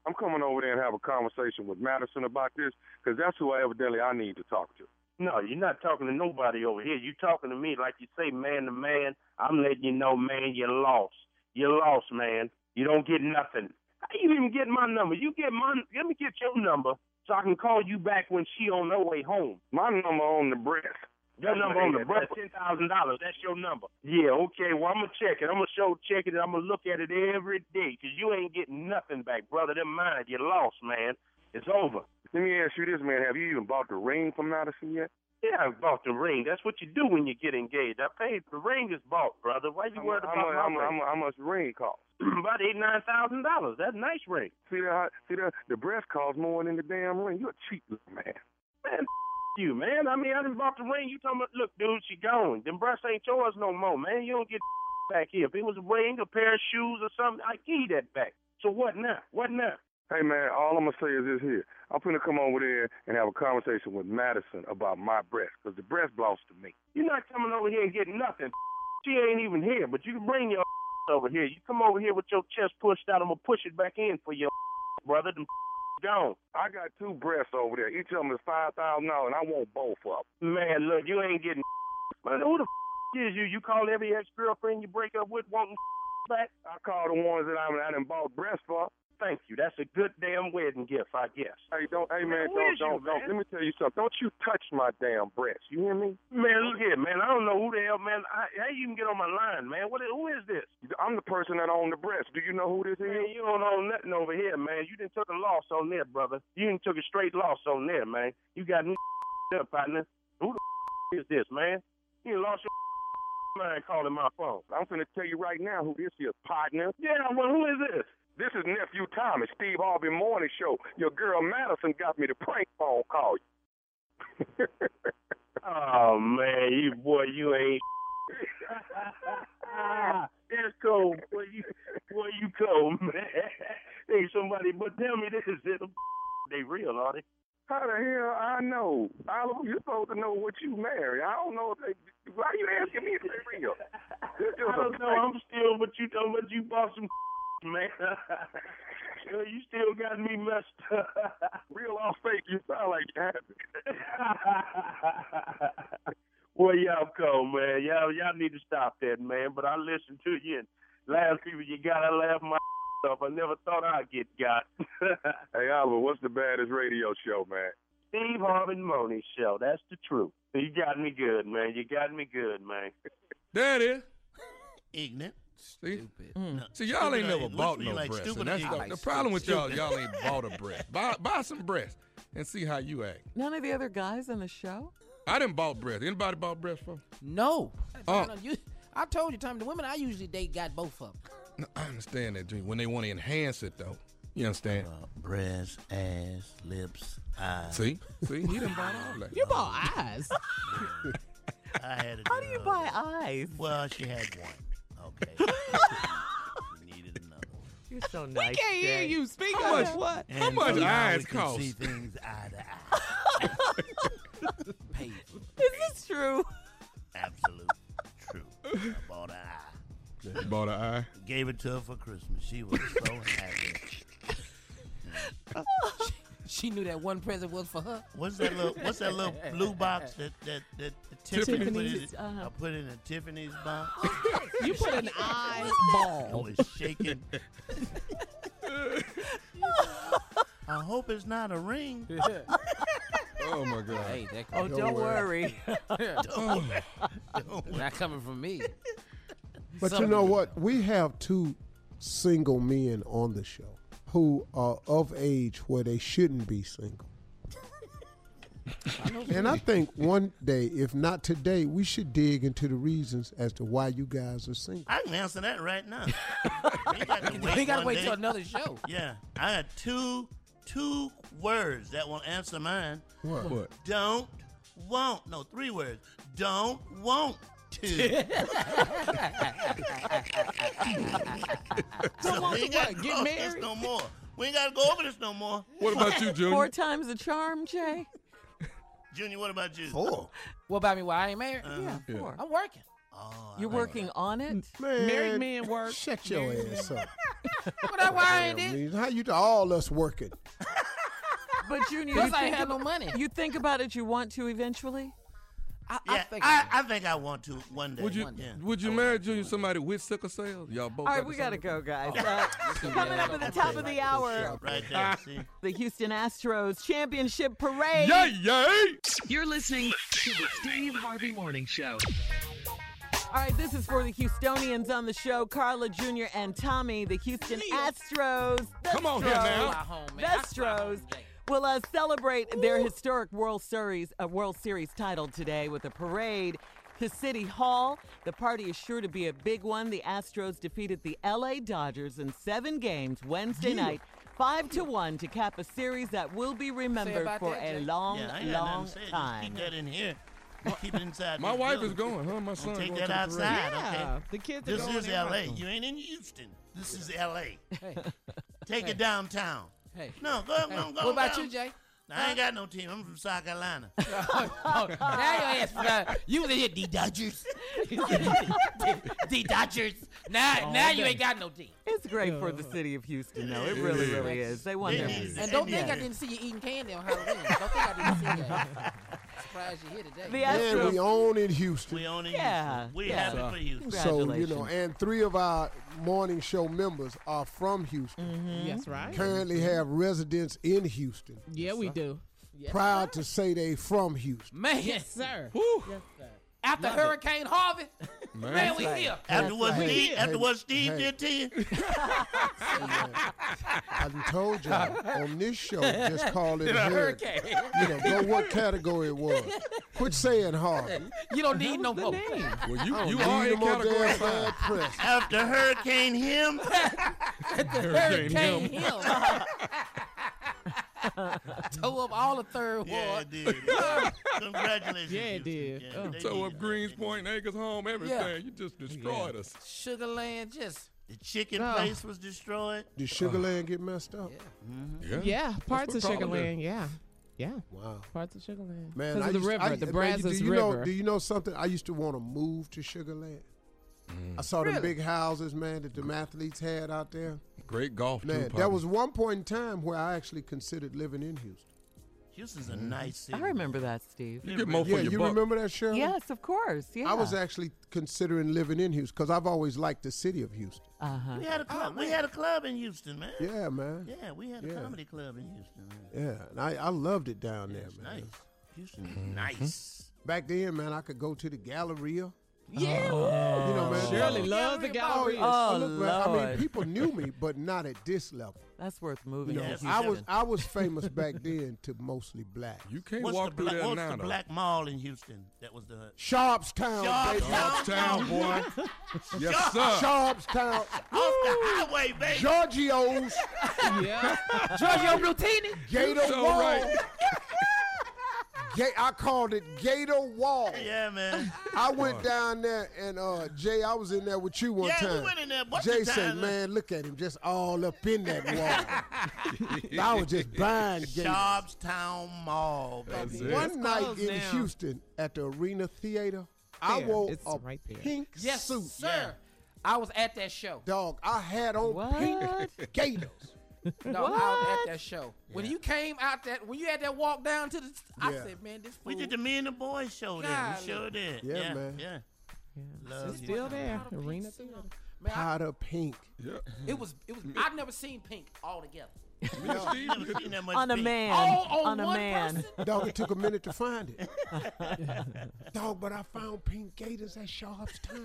and have a conversation with Madison about this, because that's who evidently I need to talk to. No, you're not talking to nobody over here. You're talking to me like you say, man to man. I'm letting you know, man, you're lost. You're lost, man. You don't get nothing. How you even get my number? Let me get your number so I can call you back when she on her way home. My number on the breast. Your number on the breast, $10,000. That's your number. Yeah, okay. Well, I'm going to check it. I'm going to check it, and I'm going to look at it every day, because you ain't getting nothing back, brother. Them mine. You lost, man. It's over. Let me ask you this, man. Have you even bought the ring from Madison yet? Yeah, I bought the ring. That's what you do when you get engaged. I paid. The ring is bought, brother. Why you worried about my ring? How much the ring cost? About $8,000, $9,000. That's a nice ring. See that? The breast costs more than the damn ring. You're a cheap little man. Man, you, man. I mean, I done bought the ring. You talking about, look, dude, she gone. Them breasts ain't yours no more, man. You don't get back here. If it was a ring, a pair of shoes or something, I'd give you that back. So what now? What now? Hey, man, all I'm going to say is this here. I'm going to come over there and have a conversation with Madison about my breast, because the breast belongs to me. You're not coming over here and getting nothing. She ain't even here, but you can bring your over here. You come over here with your chest pushed out, I'm going to push it back in for your brother. Them gone. I got 2 breasts over there. Each of them is $5,000, and I want both of them. Man, look, you ain't getting man, who the is you? You call every ex-girlfriend you break up with wanting back? I call the ones that I done bought breasts for. Thank you. That's a good damn wedding gift, I guess. Hey, don't. Let me tell you something. Don't you touch my damn breast. You hear me? Man, look here, man. I don't know who the hell, man. How you even get on my line, man? Who is this? I'm the person that owned the breast. Do you know who this is? Man, you don't own nothing over here, man. You done took a loss on there, brother. You done took a straight loss on there, man. You got me up, partner. Who the is this, man? You lost your mind calling my phone. I'm finna tell you right now who this is, partner. Yeah, well, who is this? This is Nephew Tommy, Steve Harvey Morning Show. Your girl Madison got me to prank phone call you. Oh, man, you ain't. That's cold. Boy, you cold, man. Hey, somebody, but tell me this. They real, are they? How the hell I know? Oliver, you're supposed to know what you marry. I don't know if they. Why are you asking me if they real? I don't know. I'm still, but you talking about you bought some. Man, you still got me messed up. Real off fake, you sound like you happy. Well, y'all cold, man. Y'all need to stop that, man. But I listen to you, and laugh people, you gotta laugh my off. I never thought I'd get got. Hey, Oliver, what's the baddest radio show, man? Steve Harvey Morning Show. That's the truth. You got me good, man. You got me good, man. That is. Ignorant. See? See, y'all ain't never bought no breast. And that's the problem with y'all ain't bought a breast. Buy some breast and see how you act. None of the other guys on the show? I didn't bought breast. Anybody bought breast for? No. I told you, Tommy, the women I usually date got both of them. No, I understand that, Dream. When they want to enhance it, though. You understand? Breast, ass, lips, eyes. See? He done bought all that. You bought eyes. I had a How do you buy eyes? Well, she had one. Okay. Needed another one. You're so nice. We can't hear you. Speak How up. much? What? And How much so now eyes we can cost? see things eye to eye. Paid. Is this true? Absolute true. I bought an eye. You bought an eye? Gave it to her for Christmas. She was so happy. She knew that one present was for her. What's that little blue box that Tiffany put in? Uh-huh. I put in a Tiffany's box. You put an eye I ball. was shaking. I hope it's not a ring. Oh, my God. Hey, that Oh, don't worry. not coming from me. But you know what? We have 2 single men on the show who are of age where they shouldn't be single. And I think one day, if not today, we should dig into the reasons as to why you guys are single. I can answer that right now. We got to wait till another show. Yeah, I had two 2 words that will answer mine. What? Don't want. No, 3 words. Don't want to. So we ain't got to go over this no more. We ain't got to go over this no more. What about you, Junior? 4 times the charm, Jay? Junior, what about you? 4. What about me? Why I ain't married? Yeah, 4. I'm working. Oh, You're working on it? Man, Married men work. Shut your ass up. Why I ain't did? How you all us working? But Junior, Plus I ain't have no money. you think about it, you want to eventually? I think I want to one day. Would you marry Junior somebody with sickle cell? Y'all both. All right, we got to go, guys. Coming up at the top of the hour, Right there, see? the Houston Astros Championship Parade. Yay! You're listening to the Steve Harvey Morning Show. All right, this is for the Houstonians on the show, Carla Jr. and Tommy, the Houston Astros. Come on here now. The Astros will celebrate their historic World Series title today with a parade to City Hall. The party is sure to be a big one. The Astros defeated the L.A. Dodgers in 7 games Wednesday night, 5-1 to cap a series that will be remembered for a long time. Keep that in here. Keep it inside. My wife is going, huh? My son. Take going that to outside, Yeah, okay? the kids are This going is in L.A. right. You ain't in Houston. This is L.A. Hey, Take it downtown. hey. No, go What about down. you, Jay? I ain't got no team. I'm from South Carolina. Now your ass, you was in here, the Dodgers. The Dodgers. Now you ain't got no team. It's great for the city of Houston, though. It really, really is. They won their is. And don't think I didn't see you eating candy on Halloween. Don't think I didn't see that. Surprised you're here today. The And Astros. we own in Houston. We own in Yeah, Houston. We yeah. happy for Houston. So, Congratulations. and 3 of our morning show members are from Houston. That's right. Currently have residence in Houston. Yeah, we do. Proud to say they from Houston. Man, Yes, sir. Whew. after Hurricane Harvey, man, we here. After what right. Steve Hey. did to you? I done told y'all on this show, just call it a Hurricane. Go what category it was. Quit saying Harvey. You don't need no more. Well, you I don't are need in no more category damn 5. bad press. After Hurricane him? Hurricane him. Tore up all the third Yeah, ward. it did. Congratulations. Yeah, it Houston. did. Yeah, they So did up it. Greens Point, Acres Home, everything. Yeah. You just destroyed us. Sugarland just. The chicken No. place was destroyed. Did Sugarland get messed up? Yeah, parts of what Sugar problem Land. Yeah. Wow. Parts of Sugar Land. Man, Because of the river, the Brazos do you River. do you know something? I used to want to move to Sugarland. I saw them big houses, man, that them athletes had out there. Great golf, Man, too. there was one point in time where I actually considered living in Houston. Houston's a nice city. I remember that, Steve. You get more Yeah, for your you buck. remember that, Cheryl? Yes, of course. Yeah. I was actually considering living in Houston because I've always liked the city of Houston. Uh-huh. We had a club. We had a club in Houston, man. Yeah, man. Yeah, we had a Yeah. comedy club in Houston. Man. Yeah, and I loved it down there, It's man. nice. Houston's nice. Back then, man, I could go to the Galleria. Yeah. You know, man. Shirley loves the gallery. Oh, look, man, I mean, Lord. people knew me, but not at this level. That's worth moving You know, to I Houston. was famous back then to mostly black. You can't What's walk the through black, there what's now, the though. black mall in Houston? That was the Sharpstown, baby. Sharpstown, boy. Yes, sir. Sharpstown. off the highway, baby. Giorgio's. Yeah. Giorgio Brutini. Gator So Wall. right. I called it Gator Wall. Yeah, man. I went down there and Jay, I was in there with you one Yeah, time. we went in there. What's Jay the said, time? "Man, look at him, just all up in that wall." I was just buying Gators. Sharpstown Mall, baby. That's it. One night closed in now. Houston at the Arena Theater, I There, wore it's a right there. pink Yes, suit. sir. I was at that show. Dog, I had on What? pink Gators. No, I was at that show. When you came out when you had that walk down to the, I Yeah. said, man, this We fool. did the Me and the Boys show there. Golly. We sure did. Yeah, man. Yeah. Love It's you. still there. Arena Theater. Man, Powder pink. Yeah. it was. I've never seen pink all together. Me and Steve, Never seen that much On a pink. man. All on a one man. person? Dog, it took a minute to find it. Dog, but I found pink Gators at Sharpstown.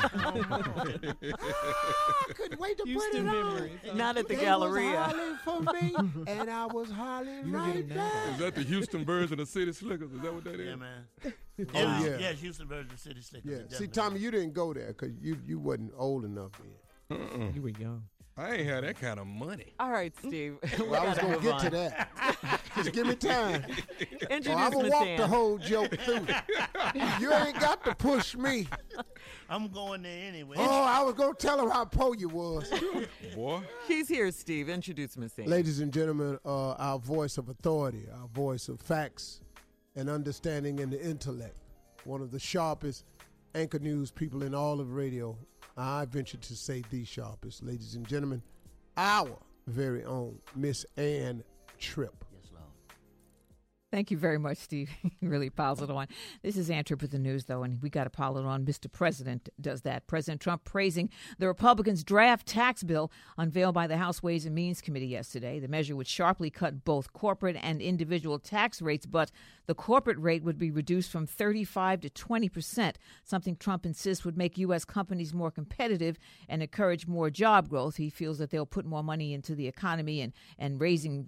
I couldn't wait to Houston put it on. memories. Not at the They Galleria. was hollering for me, and I was hollering right back. is that the Houston version of City Slickers? Is that what that is? Yeah, man. Oh, yeah. Yeah, Houston version of City Slickers. Yeah. it See, definitely Tommy, you didn't go there because you wasn't old enough then. You were young. I ain't had that kind of money. All right, Steve. Well, I was going to get to that. Just give me time. Introduce I'm going to walk Ann. the whole joke through. You ain't got to push me. I'm going there anyway. Oh, I was going to tell him how poor you was. Boy. He's here, Steve. Introduce Miss Ann. Ladies and gentlemen, our voice of authority, our voice of facts and understanding and the intellect. One of the sharpest anchor news people in all of radio. I venture to say the sharpest. Ladies and gentlemen, our very own Miss Ann Tripp. Yes, Lord. Thank you very much, Steve. You really piles it on. This is Ann Tripp with the news, though, and we got to pile it on. Mr. President does that. President Trump praising the Republicans' draft tax bill unveiled by the House Ways and Means Committee yesterday. The measure would sharply cut both corporate and individual tax rates, but the corporate rate would be reduced from 35% to 20%, something Trump insists would make U.S. companies more competitive and encourage more job growth. He feels that they'll put more money into the economy and raising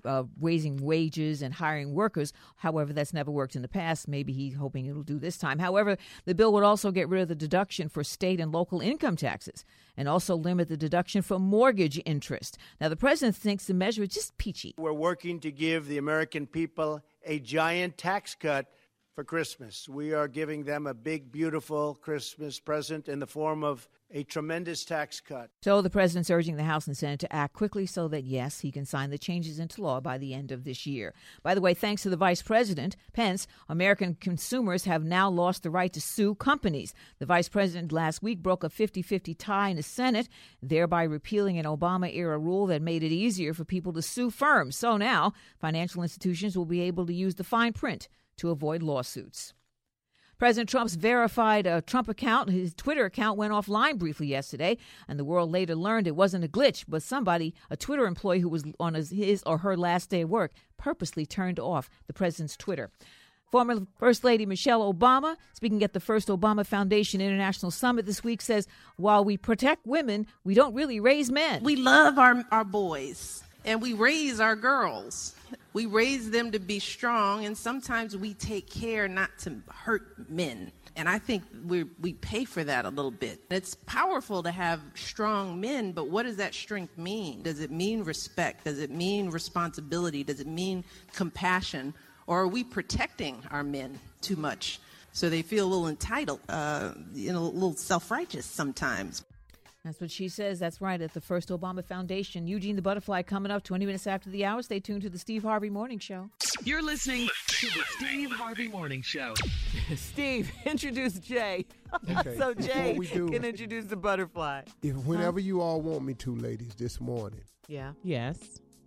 wages and hiring workers. However, that's never worked in the past. Maybe he's hoping it'll do this time. However, the bill would also get rid of the deduction for state and local income taxes and also limit the deduction for mortgage interest. Now, the president thinks the measure is just peachy. We're working to give the American people a giant tax cut for Christmas. We are giving them a big, beautiful Christmas present in the form of a tremendous tax cut. So the president's urging the House and Senate to act quickly so that, yes, he can sign the changes into law by the end of this year. By the way, thanks to the Vice President, Pence, American consumers have now lost the right to sue companies. The Vice President last week broke a 50-50 tie in the Senate, thereby repealing an Obama-era rule that made it easier for people to sue firms. So now financial institutions will be able to use the fine print to avoid lawsuits. President Trump's verified Trump account, his Twitter account, went offline briefly yesterday, and the world later learned it wasn't a glitch, but somebody, a Twitter employee who was on his or her last day of work, purposely turned off the president's Twitter. Former First Lady Michelle Obama, speaking at the First Obama Foundation International Summit this week, says, while we protect women, we don't really raise men. We love our boys, and we raise our girls. We raise them to be strong, and sometimes we take care not to hurt men. And I think we pay for that a little bit. It's powerful to have strong men, but what does that strength mean? Does it mean respect? Does it mean responsibility? Does it mean compassion? Or are we protecting our men too much so they feel a little entitled, a little self-righteous sometimes? That's what she says. That's right, at the First Obama Foundation. Eugene the Butterfly coming up 20 minutes after the hour. Stay tuned to the Steve Harvey Morning Show. You're listening to the Steve Harvey Morning Show. Steve, introduce Jay. Okay, So Jay we do, can introduce the butterfly. whenever you all want me to, ladies, this morning, Yeah. Yes.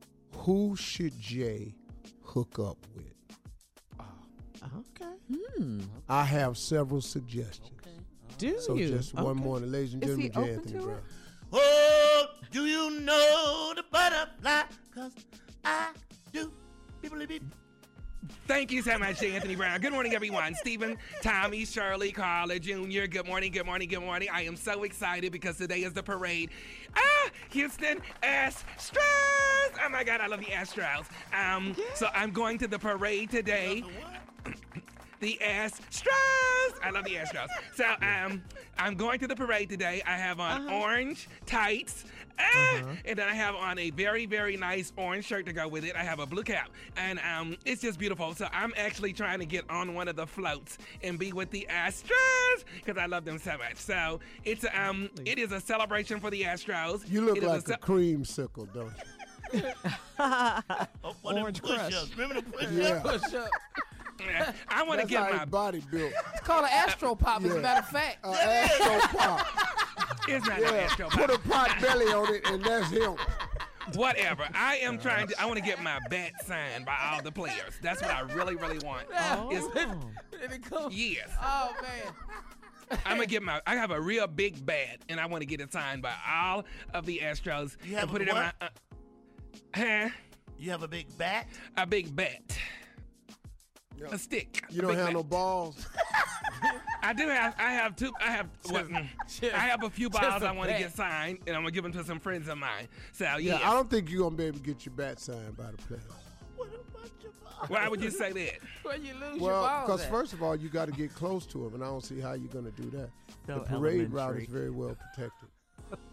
who should Jay hook up with? Okay. I have several suggestions. Do So you? just one morning, ladies and Is he gentlemen, J. open Anthony to Brown. it? Oh, do you know the butterfly? 'Cause I do. Beep. Thank you so much, J. Anthony Brown. Good morning, everyone. Stephen, Tommy, Shirley, Carla, Jr. Good morning, good morning, good morning. I am so excited because today is the parade. Houston Astros. Oh, my God, I love the Astros. So I'm going to the parade today. The Astros. I love the Astros. So I'm going to the parade today. I have on orange tights. And then I have on a very, very nice orange shirt to go with it. I have a blue cap. And it's just beautiful. So I'm actually trying to get on one of the floats and be with the Astros because I love them so much. So it is a celebration for the Astros. You look It is like a creamsicle, don't you? Orange push-ups. Remember the push-ups? Yeah. Push-up. I want to That's get how my his body built. It's called an Astro Pop, as a matter of fact. Astro Pop. It's not an Yeah, Astro put a Pop. pot belly on it, and that's him. Whatever. I am trying to. I want to get my bat signed by all the players. That's what I really, really want. Did it come? Yes. Oh, man. I'm gonna get I have a real big bat, and I want to get it signed by all of the Astros. You have and put a it what? in my. You have a big bat? A big bat. A stick. You a don't big have bat. no balls? I do have. I have two. I have. I have a few balls just a I want to bat. get signed, and I'm gonna give them to some friends of mine. So Yeah, yeah. I don't think you're going to be able to get your bat signed by the players. Why would you say that? Where you lose your Well, balls because at? first of all, you got to get close to him, and I don't see how you're going to do that. So the parade route elementary. is very well protected.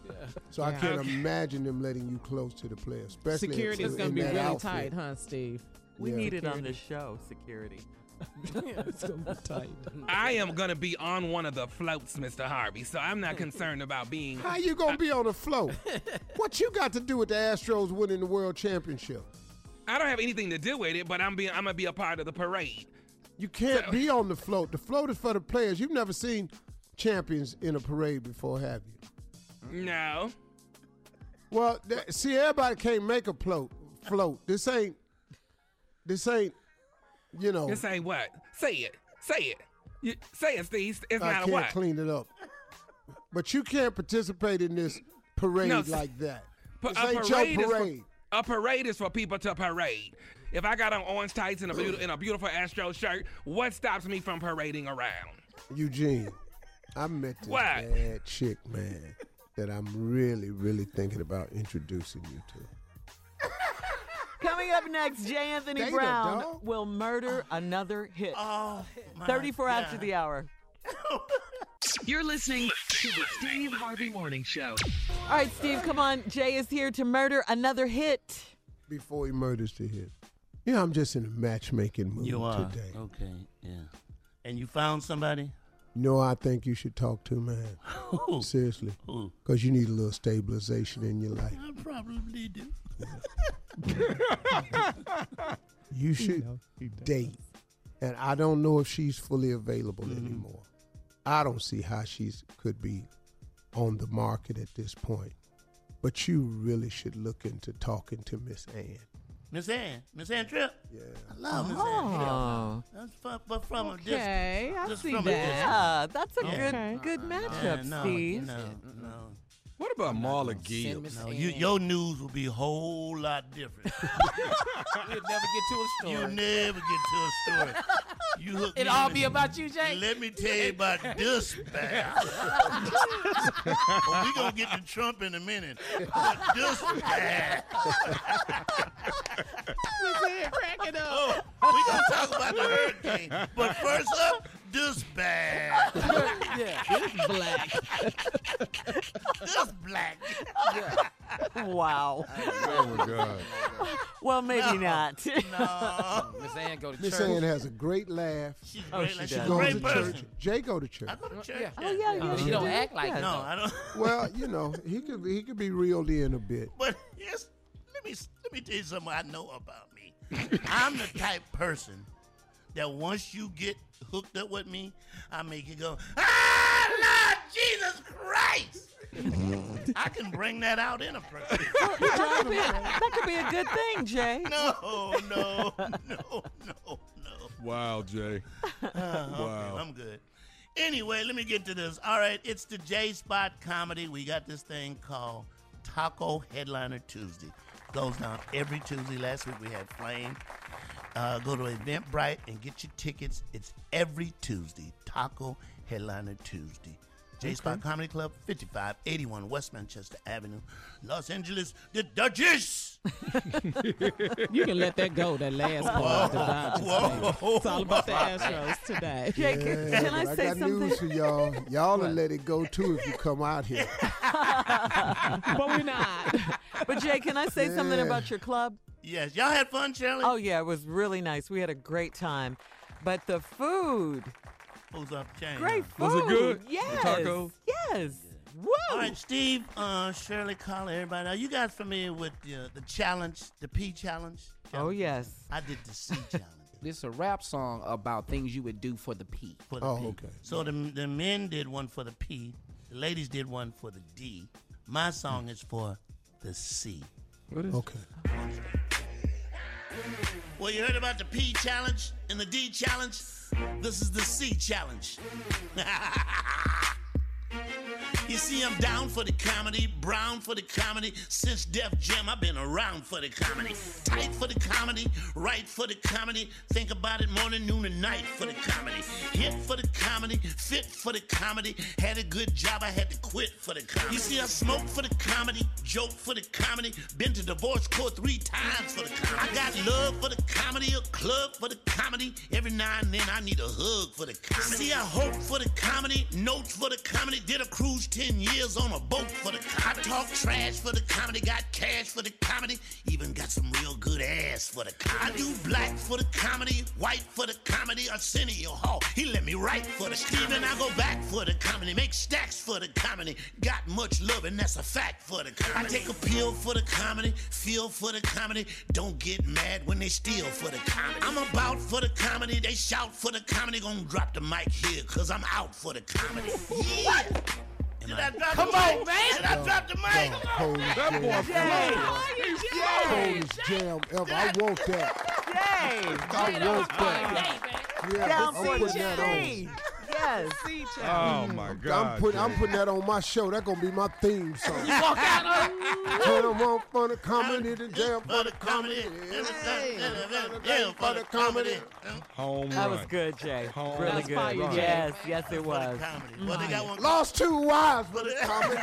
So I can't imagine them letting you close to the players. Especially Security is going to be really tight, huh, Steve? We need it on this show, security. It's going to be tight. I am going to be on one of the floats, Mr. Harvey, so I'm not concerned about being... How you going to be on a float? What you got to do with the Astros winning the World Championship? I don't have anything to do with it, but I'm going to be a part of the parade. You can't be on the float. The float is for the players. You've never seen champions in a parade before, have you? No. Well, see, everybody can't make a float. This ain't, you know. This ain't what? Say it. Say it, Steve. It's I not a can't what? clean it up. But you can't participate in this parade like that. This ain't your parade. A parade is for people to parade. If I got on orange tights and a beautiful Astro shirt, what stops me from parading around? Eugene, I met this bad chick, man, that I'm really, really thinking about introducing you to. Coming up next, J. Anthony Brown will murder another hit. 34 after the hour. You're listening to the Steve Harvey Morning Show. All right, Steve, come on. Jay is here to murder another hit. Before he murders the hit. Yeah, I'm just in a matchmaking mood today. Okay, yeah. And you found somebody? No, I think you should talk to, man. Who? Seriously. Who? Because you need a little stabilization in your life. I probably do. You should date. And I don't know if she's fully available anymore. I don't see how she could be on the market at this point. But you really should look into talking to Miss Ann. Miss Ann Tripp? Yeah. I love Miss Ann Tripp. That's from a distance. I Just see from a that. distance. Yeah, that's a good matchup, Steve. No. What about Marla Gill? No, your news will be a whole lot different. You'll never get to a story. You never get to a story. You hook It me all in be the- about you, Jay? Let me tell you about this bad. We're going to get to Trump in a minute. But this bad. Cracking up. We're going to talk about the hurricane. But first up, this bad. This black. This black. Wow. Oh, my God. Well, maybe not. No. Miss Ann go to Miss church. Ann has a great laugh. She's Oh, great. she She's does. a Goes great to person. church. Jay go to church. I go to church. Yeah. Oh, yeah. She don't act like yes. it. No, though. I don't. Well, you know, he could be reeled in a bit. But yes, let me tell you something I know about me. I'm the type person that once you get hooked up with me, I make you go, Lord Jesus Christ! I can bring that out in a person. That could be a good thing, Jay. No. Wow, Jay. Okay, Wow. I'm good. Anyway, let me get to this. All right, it's the J-Spot Comedy. We got this thing called Taco Headliner Tuesday. Goes down every Tuesday. Last week we had Flame. Go to Eventbrite and get your tickets. It's every Tuesday. Taco Headliner Tuesday. J-Spot Comedy Club, 5581 West Manchester Avenue, Los Angeles, the Dodgers. You can let that go, that last part. The Dodgers thing. It's all about the Astros today. Jay, can I but say got something? news for y'all. Y'all will let it go too if you come out here. But we're not. But Jay, can I say something Yeah. about your club? Yes, y'all had fun, Shirley? Oh, yeah, it was really nice. We had a great time. But the food, Who's up, chain? great food. Was it good? The Yes. taco? Yes. Woo. All right, Steve, Shirley, Carla, everybody. Are you guys familiar with the challenge, the P challenge? Oh, yes. I did the C challenge. This is a rap song about things you would do for the P. For the Oh, P. okay. So the men did one for the P. The ladies did one for the D. My song is for the C. Okay. Well, you heard about the P challenge and the D challenge? This is the C challenge. You see, I'm down for the comedy, brown for the comedy. Since Def Jam, I've been around for the comedy. Tight for the comedy, right for the comedy. Think about it morning, noon, and night for the comedy. Hit for the comedy, fit for the comedy. Had a good job, I had to quit for the comedy. You see, I smoke for the comedy, joke for the comedy. Been to divorce court 3 times for the comedy. I got love for the comedy, a club for the comedy. Every now and then I need a hug for the comedy. See, I hope for the comedy, notes for the comedy. Did a cruise 10 10 years on a boat for the comedy. I talk trash for the comedy, got cash for the comedy, even got some real good ass for the comedy. I do black for the comedy, white for the comedy. Arsenio Hall, he let me write for the Steven. I go back for the comedy, make stacks for the comedy. Got much love and that's a fact for the comedy. I take a pill for the comedy, feel for the comedy. Don't get mad when they steal for the comedy. I'm about for the comedy, they shout for the comedy. Gonna drop the mic here, cause I'm out for the comedy. Yeah! Did I drop Come the on, mic? man. Did I drop the mic? That boy coldest jam ever. I want that. I want that. Yeah, Down I'm for putting the that on. C. Yes. Oh my God. I'm putting that on my show. That's gonna be my theme song. You walk out on Jam on for the comedy, the jam for the comedy, jam for the comedy. Home That run. was good, Jay. Home Really run. good. Fire, Jay. Yes, yes, it was. Well, they got one. Lost 2 wives for the comedy.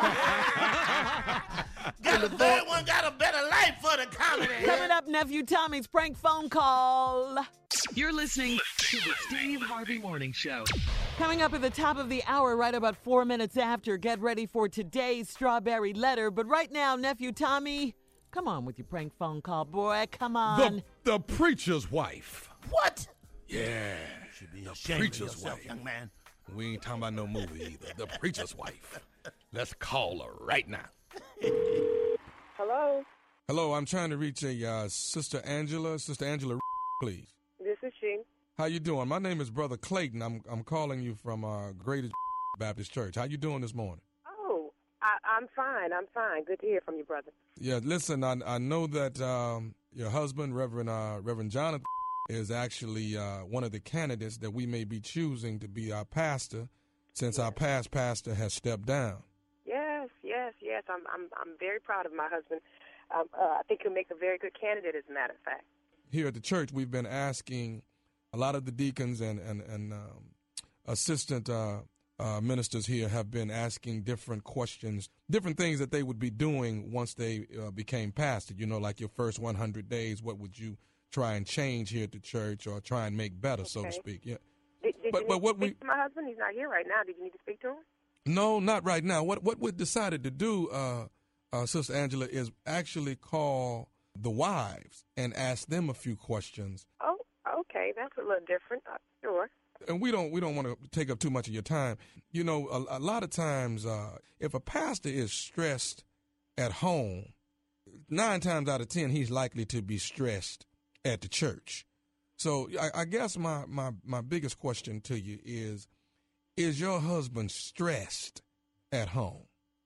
Got a third one, got a better life for the comedy. Coming up, Nephew Tommy's prank phone call. You're listening to the Steve Harvey Morning Show. Coming up at the top of the hour, right about 4 minutes after. Get ready for today's strawberry letter. But right now, Nephew Tommy, come on with your prank phone call, boy. Come on. The preacher's wife. What? Yeah. Should be The ashamed of preacher's yourself, wife. young man. We ain't talking about no movie either. The preacher's wife. Let's call her right now. Hello, Hello, I'm trying to reach a Sister Angela. Sister Angela, please. this is she. How you doing? My name is Brother Clayton. I'm calling you from Greatest Baptist Church. How you doing this morning? Oh, I'm fine. I'm fine. Good to hear from you, brother. Yeah, listen, I know that your husband, Reverend Jonathan, is actually one of the candidates that we may be choosing to be our pastor, since our past pastor has stepped down. Yes. I'm very proud of my husband. I think he'll make a very good candidate, as a matter of fact. Here at the church, we've been asking a lot of the deacons and assistant ministers here have been asking different questions, different things that they would be doing once they became pastor. You know, like your first 100 days, what would you try and change here at the church or try and make better, so to speak? Yeah. Did you need to speak to my husband? He's not here right now. Did you need to speak to him? No, not right now. What we decided to do, Sister Angela, is actually call the wives and ask them a few questions. Oh, okay. That's a little different. Sure. And we don't want to take up too much of your time. You know, a lot of times, if a pastor is stressed at home, 9 times out of 10, he's likely to be stressed at the church. So I guess my biggest question to you is your husband stressed at home?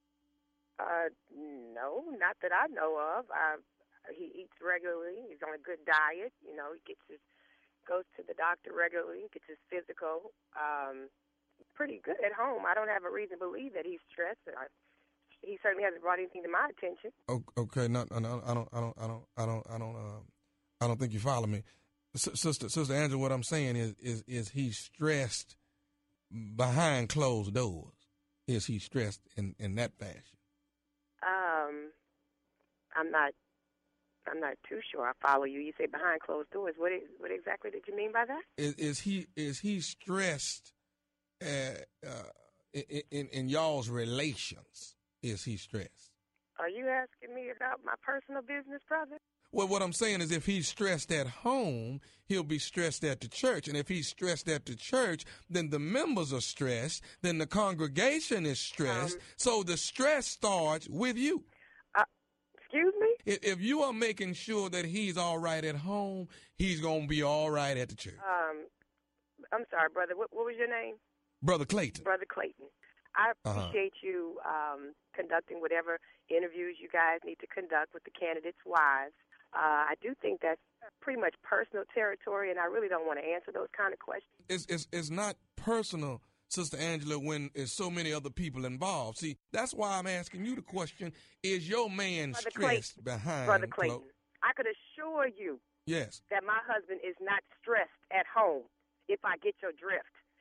No, not that I know of. He eats regularly. He's on a good diet. You know, he goes to the doctor regularly, gets his physical. Pretty good at home. I don't have a reason to believe that he's stressed. He certainly hasn't brought anything to my attention. Okay, I don't think you follow me, Sister Angela. What I'm saying is he stressed behind closed doors? Is he stressed in that fashion? I'm not too sure I follow you. You say behind closed doors. What exactly did you mean by that? Is he stressed in y'all's relations? Is he stressed? Are you asking me about my personal business, brother? Well, what I'm saying is if he's stressed at home, he'll be stressed at the church. And if he's stressed at the church, then the members are stressed. Then the congregation is stressed. So the stress starts with you. Excuse me? If you are making sure that he's all right at home, he's going to be all right at the church. I'm sorry, brother. What was your name? Brother Clayton. Brother Clayton. I appreciate you conducting whatever interviews you guys need to conduct with the candidates' wives. I do think that's pretty much personal territory, and I really don't want to answer those kind of questions. It's not personal, Sister Angela, when there's so many other people involved. See, that's why I'm asking you the question, is your man Brother stressed Clayton, behind Brother Clayton, I could assure you Yes. that my husband is not stressed at home, if I get your drift.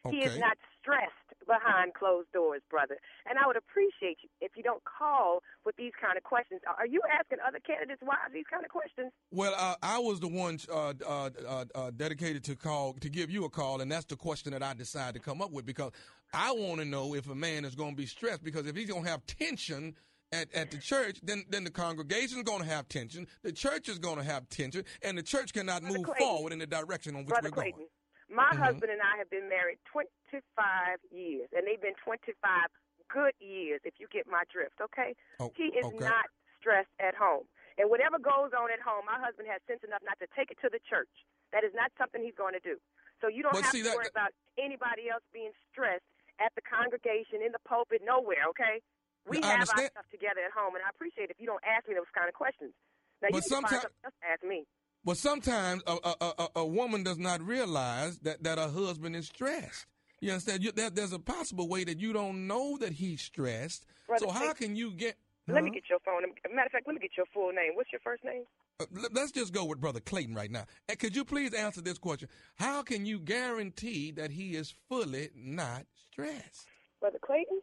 He is Okay. not stressed behind closed doors, brother. And I would appreciate you if you don't call with these kind of questions. Are you asking other candidates wives these kind of questions? Well, I was the one dedicated to give you a call, and that's the question that I decided to come up with, because I want to know if a man is going to be stressed, because if he's going to have tension at the church, then the congregation is going to have tension, the church is going to have tension, and the church cannot move forward in the direction on which Brother we're Clayton, going. my husband and I have been married 25 years, and they've been 25 good years, if you get my drift, okay? He is not stressed at home. And whatever goes on at home, my husband has sense enough not to take it to the church. That is not something he's going to do. So you don't have to worry about anybody else being stressed at the congregation, in the pulpit, nowhere, okay? We have our stuff together at home, and I appreciate if you don't ask me those kind of questions. Now, you can find something else to ask me. But sometimes a woman does not realize that her husband is stressed. You understand? There's a possible way that you don't know that he's stressed. Brother, so how can you get... Let me get your phone. Matter of fact, let me get your full name. What's your first name? Let's just go with Brother Clayton right now. And could you please answer this question? How can you guarantee that he is fully not stressed? Brother Clayton?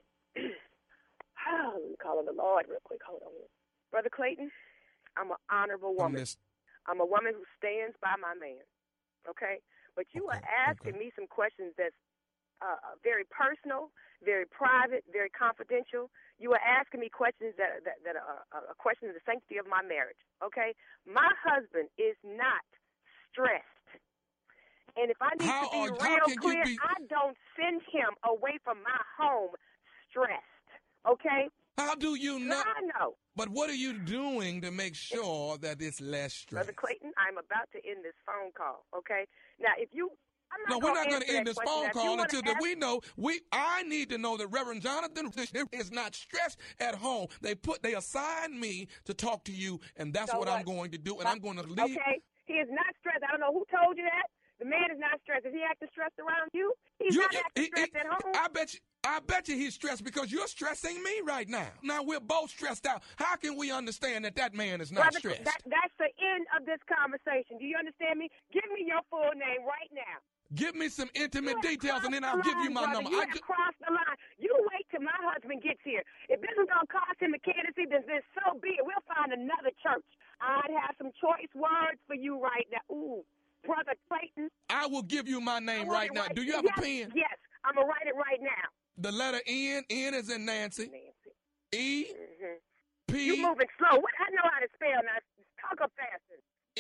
Let me call on the Lord real quick. Hold on. Brother Clayton, I'm an honorable woman. I'm a woman who stands by my man, okay? But you are asking me some questions that's very personal, very private, very confidential. You are asking me questions that are questions of the sanctity of my marriage, okay? My husband is not stressed. And if I need to be real clear, I don't send him away from my home stressed, okay? How do you know? I know. But what are you doing to make sure that it's less stress? Brother Clayton, I'm about to end this phone call, okay? Now, if you... we're not going to end this phone call until we know. I need to know that Reverend Jonathan is not stressed at home. They assigned me to talk to you, and that's what I'm going to do. And I'm going to leave. Okay, he is not stressed. I don't know who told you that. The man is not stressed. Is he acting stressed around you? He's not acting stressed at home. I bet you he's stressed because you're stressing me right now. Now we're both stressed out. How can we understand that man is not stressed? That's the end of this conversation. Do you understand me? Give me your full name right now. Give me some intimate details, and then I'll give you my number. You have crossed the line. You wait till my husband gets here. If this is going to cost him a candidacy, then so be it. We'll find another church. I'd have some choice words for you right now. Ooh, Brother Clayton. I will give you my name right now. Do you have a pen? Yes, I'm going to write it right now. The letter N is in Nancy. E, P. You moving slow. I know how to spell now. Talk up faster.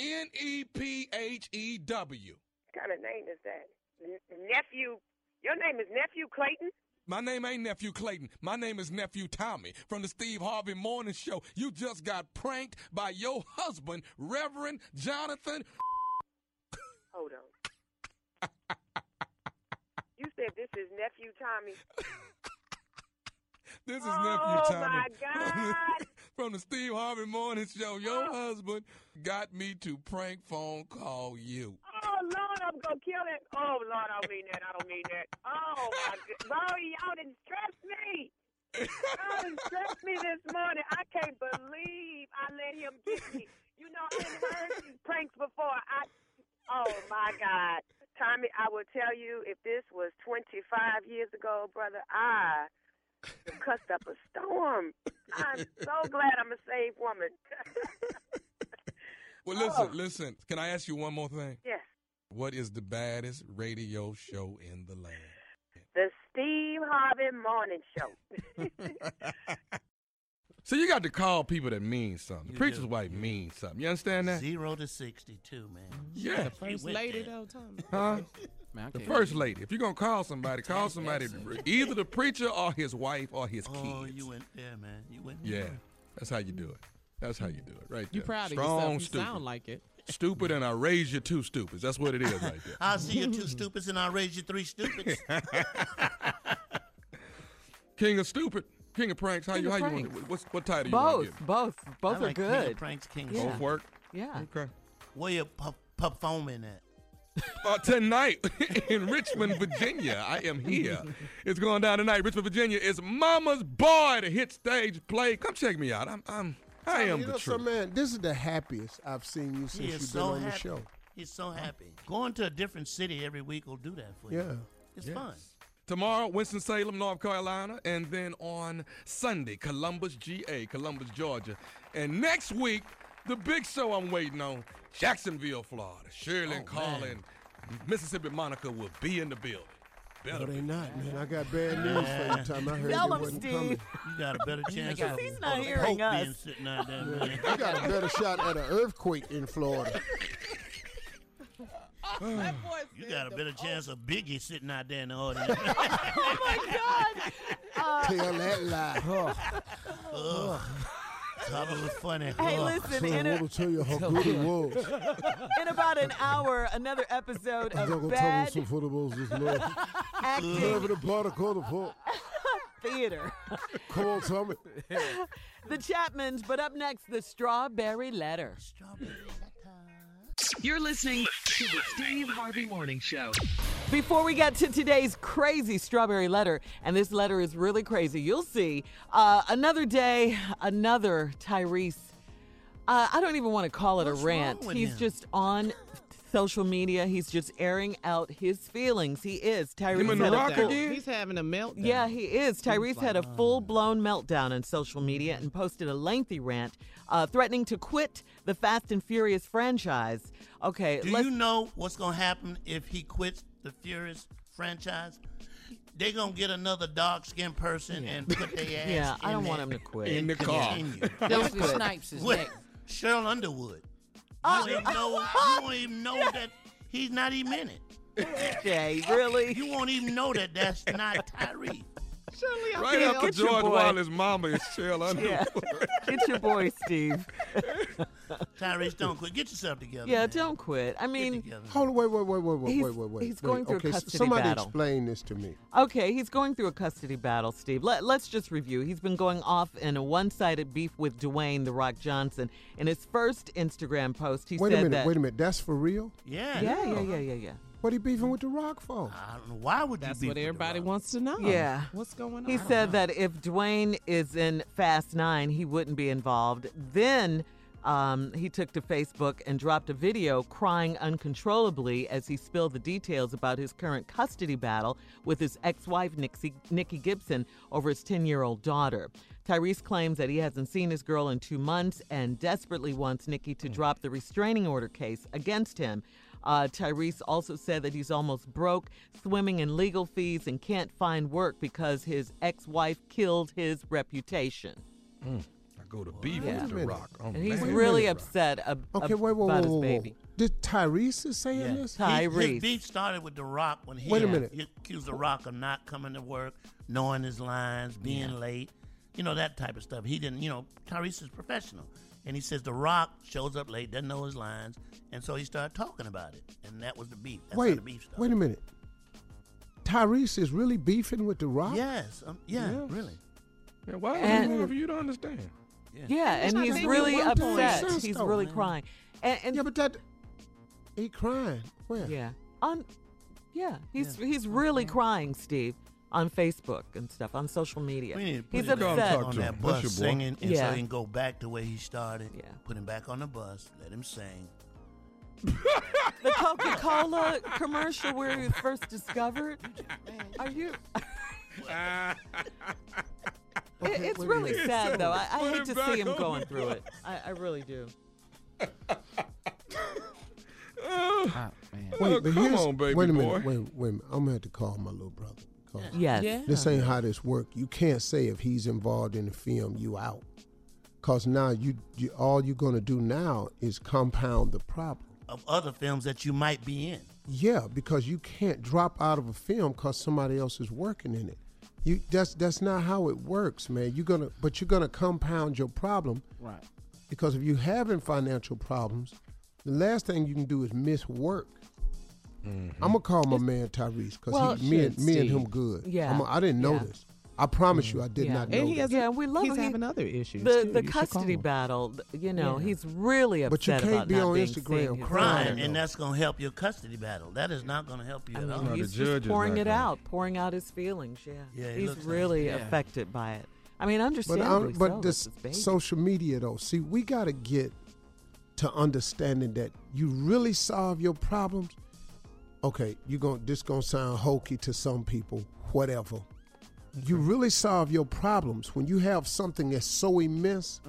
Nephew. What kind of name is that? Nephew. Your name is Nephew Clayton? My name ain't Nephew Clayton. My name is Nephew Tommy from the Steve Harvey Morning Show. You just got pranked by your husband, Reverend Jonathan. Hold on. You said this is Nephew Tommy. This is Nephew Tommy. Oh, my God. From the Steve Harvey Morning Show. Your husband got me to prank phone call you. Oh, Lord, I'm going to kill it. Oh, Lord, I don't mean that. Oh, my God. Lord, y'all didn't stress me. Y'all didn't stress me this morning. I can't believe I let him get me. You know, I didn't heard these pranks before. Oh, my God. Tommy, I will tell you, if this was 25 years ago, brother, I cussed up a storm. I'm so glad I'm a saved woman. Well, listen. Can I ask you one more thing? Yes. What is the baddest radio show in the land? The Steve Harvey Morning Show. So you got to call people that mean something. The preacher's wife means something. You understand that? 0 to 62, man. Yeah. The first lady, though, Tommy. Huh? The first lady. If you're going to call somebody, either the preacher or his wife or his kids. Oh, you went there, man. You went there. Yeah. That's how you do it. Right there. You proud of yourself. You sound like it. Stupid, and I raise you 2 stupids. That's what it is right there. I'll see you 2 stupids, and I'll raise you 3 stupids. King of stupid. King of pranks. How you want it? What title you want to give? Both are good. King of pranks, King of Both work? Yeah. Okay. Where you performing at? Tonight in Richmond, Virginia. I am here. It's going down tonight. Richmond, Virginia. It's Mama's Boy, the hit stage play. Come check me out. I am the truth. Man, this is the happiest I've seen you since you've been on the show. He's so happy. Going to a different city every week will do that for you. Yeah. It's fun. Tomorrow, Winston-Salem, North Carolina. And then on Sunday, Columbus, Georgia. And next week, the big show I'm waiting on, Jacksonville, Florida. Shirley and Carl and Mississippi Monica will be in the building. No, they not, man. I got bad news for you, Tom. I heard Tell they him, wasn't Steve. coming. You got a better chance of He's not the hearing Pope us. being sitting out there, man. You got a better shot at an earthquake in Florida. You got a better chance of Biggie sitting out there in the audience. Oh, my God. Tell that lie. That was funny. Hey, listen, I want to tell you how good it was. in about an hour, another episode I'm of going to tell you Bad some footballs this love. Acting Love the particle, the part. Theater. Come on, Tommy. The Chapmans, but up next, the Strawberry Letter. You're listening to the Steve Harvey Morning Show. Before we get to today's crazy Strawberry Letter, and this letter is really crazy, you'll see, another day, another Tyrese. I don't even want to call it a rant. He's just on social media. He's just airing out his feelings. He is. Tyrese He's having a meltdown. Yeah, he is. Tyrese had a full-blown meltdown on social media and posted a lengthy rant threatening to quit the Fast and Furious franchise. Okay, Do you know what's going to happen if he quits the Furious franchise? They're going to get another dark-skinned person and put their ass Yeah, I in don't there want him to quit. and In the car. continue. Wesley Snipes is With next. Cheryl Underwood. You won't even know that he's not even in it. Jay, really? You won't even know that that's not Tyrese. Right after Get your George boy. Wallace's mama is Cheryl Underwood. Yeah. Get your boy, Steve. Tyrese, don't quit. Get yourself together. Yeah, man. don't quit. I mean, Hold on, wait. He's going through a okay, custody somebody battle. explain this to me. okay, he's going through a custody battle, Steve. Let's just review. He's been going off in a one-sided beef with Dwayne "The Rock" Johnson. In his first Instagram post, he Wait said a minute, that... That's for real? Yeah. Yeah. What he beefing with The Rock for? I don't know. Why would That's you be what everybody wants to know. Yeah. What's going on? He said that if Dwayne is in Fast 9, he wouldn't be involved. Then he took to Facebook and dropped a video crying uncontrollably as he spilled the details about his current custody battle with his ex-wife, Nikki Gibson, over his 10-year-old daughter. Tyrese claims that he hasn't seen his girl in 2 months and desperately wants Nikki to drop the restraining order case against him. Tyrese also said that he's almost broke, swimming in legal fees, and can't find work because his ex-wife killed his reputation. I go to beef with The Rock. Oh, And he's man. really upset Okay, about his baby. Did Tyrese is saying this? His beef started with The Rock when Wait a minute. he accused The Rock of not coming to work, knowing his lines, being late, that type of stuff. He didn't, Tyrese is professional. And he says The Rock shows up late, doesn't know his lines, and so he started talking about it. And that was the beef. That's how the beef started. Wait a minute. Tyrese is really beefing with The Rock? Yes. Really. Yeah, why is And- it hard for you to understand? Yeah, and not he's making really one point upset. sense, He's though, really man. crying. And Yeah, but that he crying. Where? yeah, he's really crying, Steve, on Facebook and stuff, on social media. We need to He's put him upset. on that bus singing, and so Yeah. he can go back to where he started. Yeah. Put him back on the bus. Let him sing. The Coca-Cola commercial where he was first discovered. Are you? It's really sad, though. I hate to see him going through it. I really do. Wait, but come here's, on, baby wait a boy. minute. Wait a minute. I'm gonna have to call my little brother. Yes. Yeah. This ain't how this work. You can't say if he's involved in the film, you out. Cause now you all you're gonna do now is compound the problem. Of other films that you might be in. Yeah, because you can't drop out of a film because somebody else is working in it. That's not how it works, man. You're gonna compound your problem. Right. Because if you're having financial problems, the last thing you can do is miss work. I'm gonna call my man Tyrese because Well, me and Steve. him good. Yeah. I didn't know Yeah. this. I promise you, I did Yeah. not know. And he this. has We love he's him. having other issues. The too. the You should call custody him. battle, he's really upset But you can't about be not on being Instagram seen his Crying, daughter. and that's going to help your custody battle. That is not going to help you I at all. mean, the he's judge just is pouring not it gonna- out, pouring out his feelings. Yeah, he he's looks really like- affected by it. I mean, But understandably so. this It's his baby. social media though, see, we got to get to understanding that you really solve your problems. Okay, this gonna sound hokey to some people. whatever. You really solve your problems when you have something that's so immense.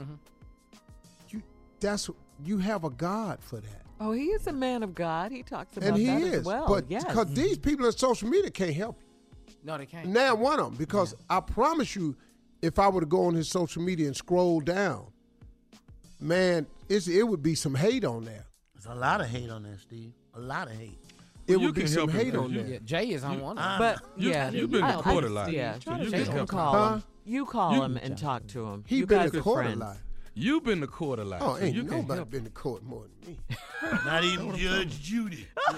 You have a God for that. Oh, he is a man of God. He talks about And he that is. as well. But yes. because these people on social media can't help you. No, they can't. Now one of them, because I promise you, if I were to go on his social media and scroll down, man, it would be some hate on there. There's a lot of hate on there, Steve. A lot of hate. It would be some hate on there. Yeah, Jay is on one of them. But you've been recorded a lot. Yeah, So you you can can call him. You call him and talk to him. He you been guys to are court a friends. lot. You've been to court a lot. Oh, so ain't you can nobody help. been to court more than me. Not even Judge Judy. All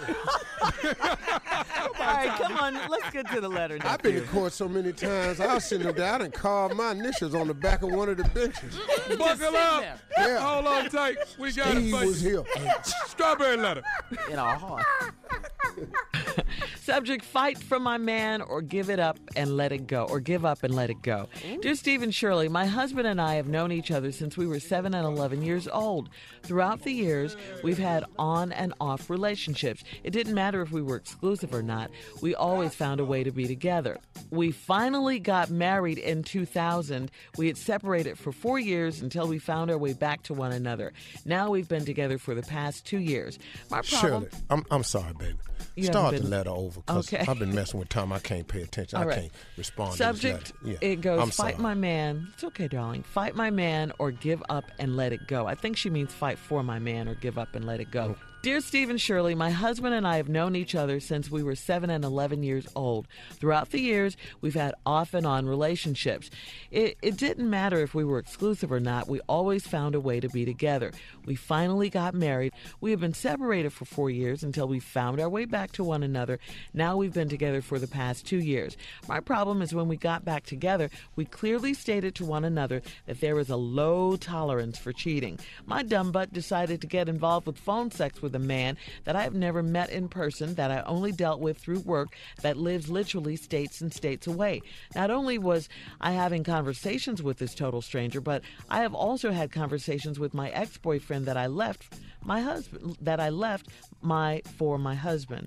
right, come on. Let's get to the letter. I've been to court so many times. I was sitting up there. I done carved my initials on the back of one of the benches. Buckle up. there. Yeah. Hold on tight. We got Steve a was here. strawberry letter. In our heart. Subject, fight for my man or give it up and let it go. Or give up and let it go. Dear Steve and Shirley, my husband and I have known each other since we were 7 and 11 years old. Throughout the years, we've had on and off relationships. It didn't matter if we were exclusive or not. We always found a way to be together. We finally got married in 2000. We had separated for 4 years until we found our way back to one another. Now we've been together for the past 2 years. My problem... Shirley, I'm sorry, baby. You Start haven't the been- letter over because Okay. I've been messing with Tom. I can't pay attention. All I right. can't respond Subject, to this letter. Yeah. it goes, I'm fight sorry. my man. It's okay, darling. Fight my man or give up and let it go. I think she means fight for my man or give up and let it go. Dear Steve and Shirley, my husband and I have known each other since we were 7 and 11 years old. Throughout the years, we've had off and on relationships. It didn't matter if we were exclusive or not. We always found a way to be together. We finally got married. We have been separated for 4 years until we found our way back to one another. Now we've been together for the past 2 years. My problem is when we got back together, we clearly stated to one another that there is a low tolerance for cheating. My dumb butt decided to get involved with phone sex with a man that I have never met in person, that I only dealt with through work, that lives literally states and states away. Not only was I having conversations with this total stranger, but I have also had conversations with my ex-boyfriend that I left my husband, that I left for my husband.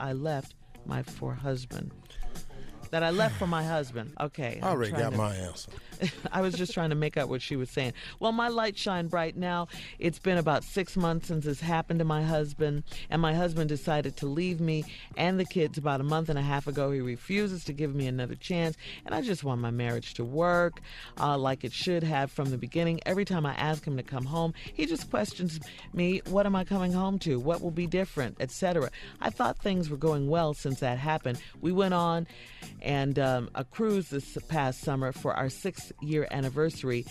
Okay. I already I'm trying got to- my answer. I was just trying to make up what she was saying. Well, my light shine bright now. It's been about 6 months since this happened to my husband, and my husband decided to leave me and the kids about a month and a half ago. He refuses to give me another chance, and I just want my marriage to work like it should have from the beginning. Every time I ask him to come home, he just questions me, what am I coming home to? What will be different, etc. I thought things were going well since that happened. We went on and a cruise this past summer for our 6-year anniversary.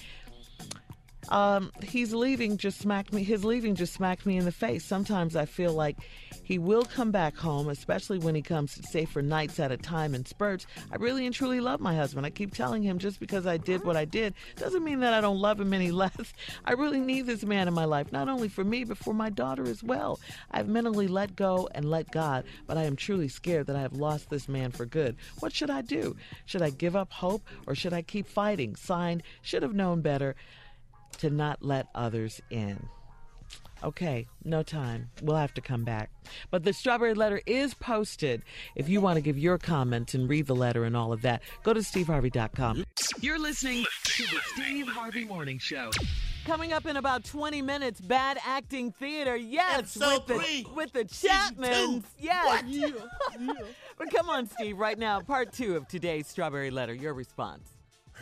His leaving just smacked me in the face. Sometimes I feel like he will come back home, especially when he comes to stay for nights at a time in spurts. I really and truly love my husband. I keep telling him just because I did what I did doesn't mean that I don't love him any less. I really need this man in my life, not only for me, but for my daughter as well. I've mentally let go and let God, but I am truly scared that I have lost this man for good. What should I do? Should I give up hope or should I keep fighting? Signed, should have known better to not let others in. Okay, no time. We'll have to come back. But the Strawberry Letter is posted. If you want to give your comments and read the letter and all of that, go to steveharvey.com. You're listening to the Steve Harvey Morning Show. Coming up in about 20 minutes, Bad Acting Theater. Yes, with the Chapmans. Yes. But come on, Steve, right now, part 2 of today's Strawberry Letter. Your response.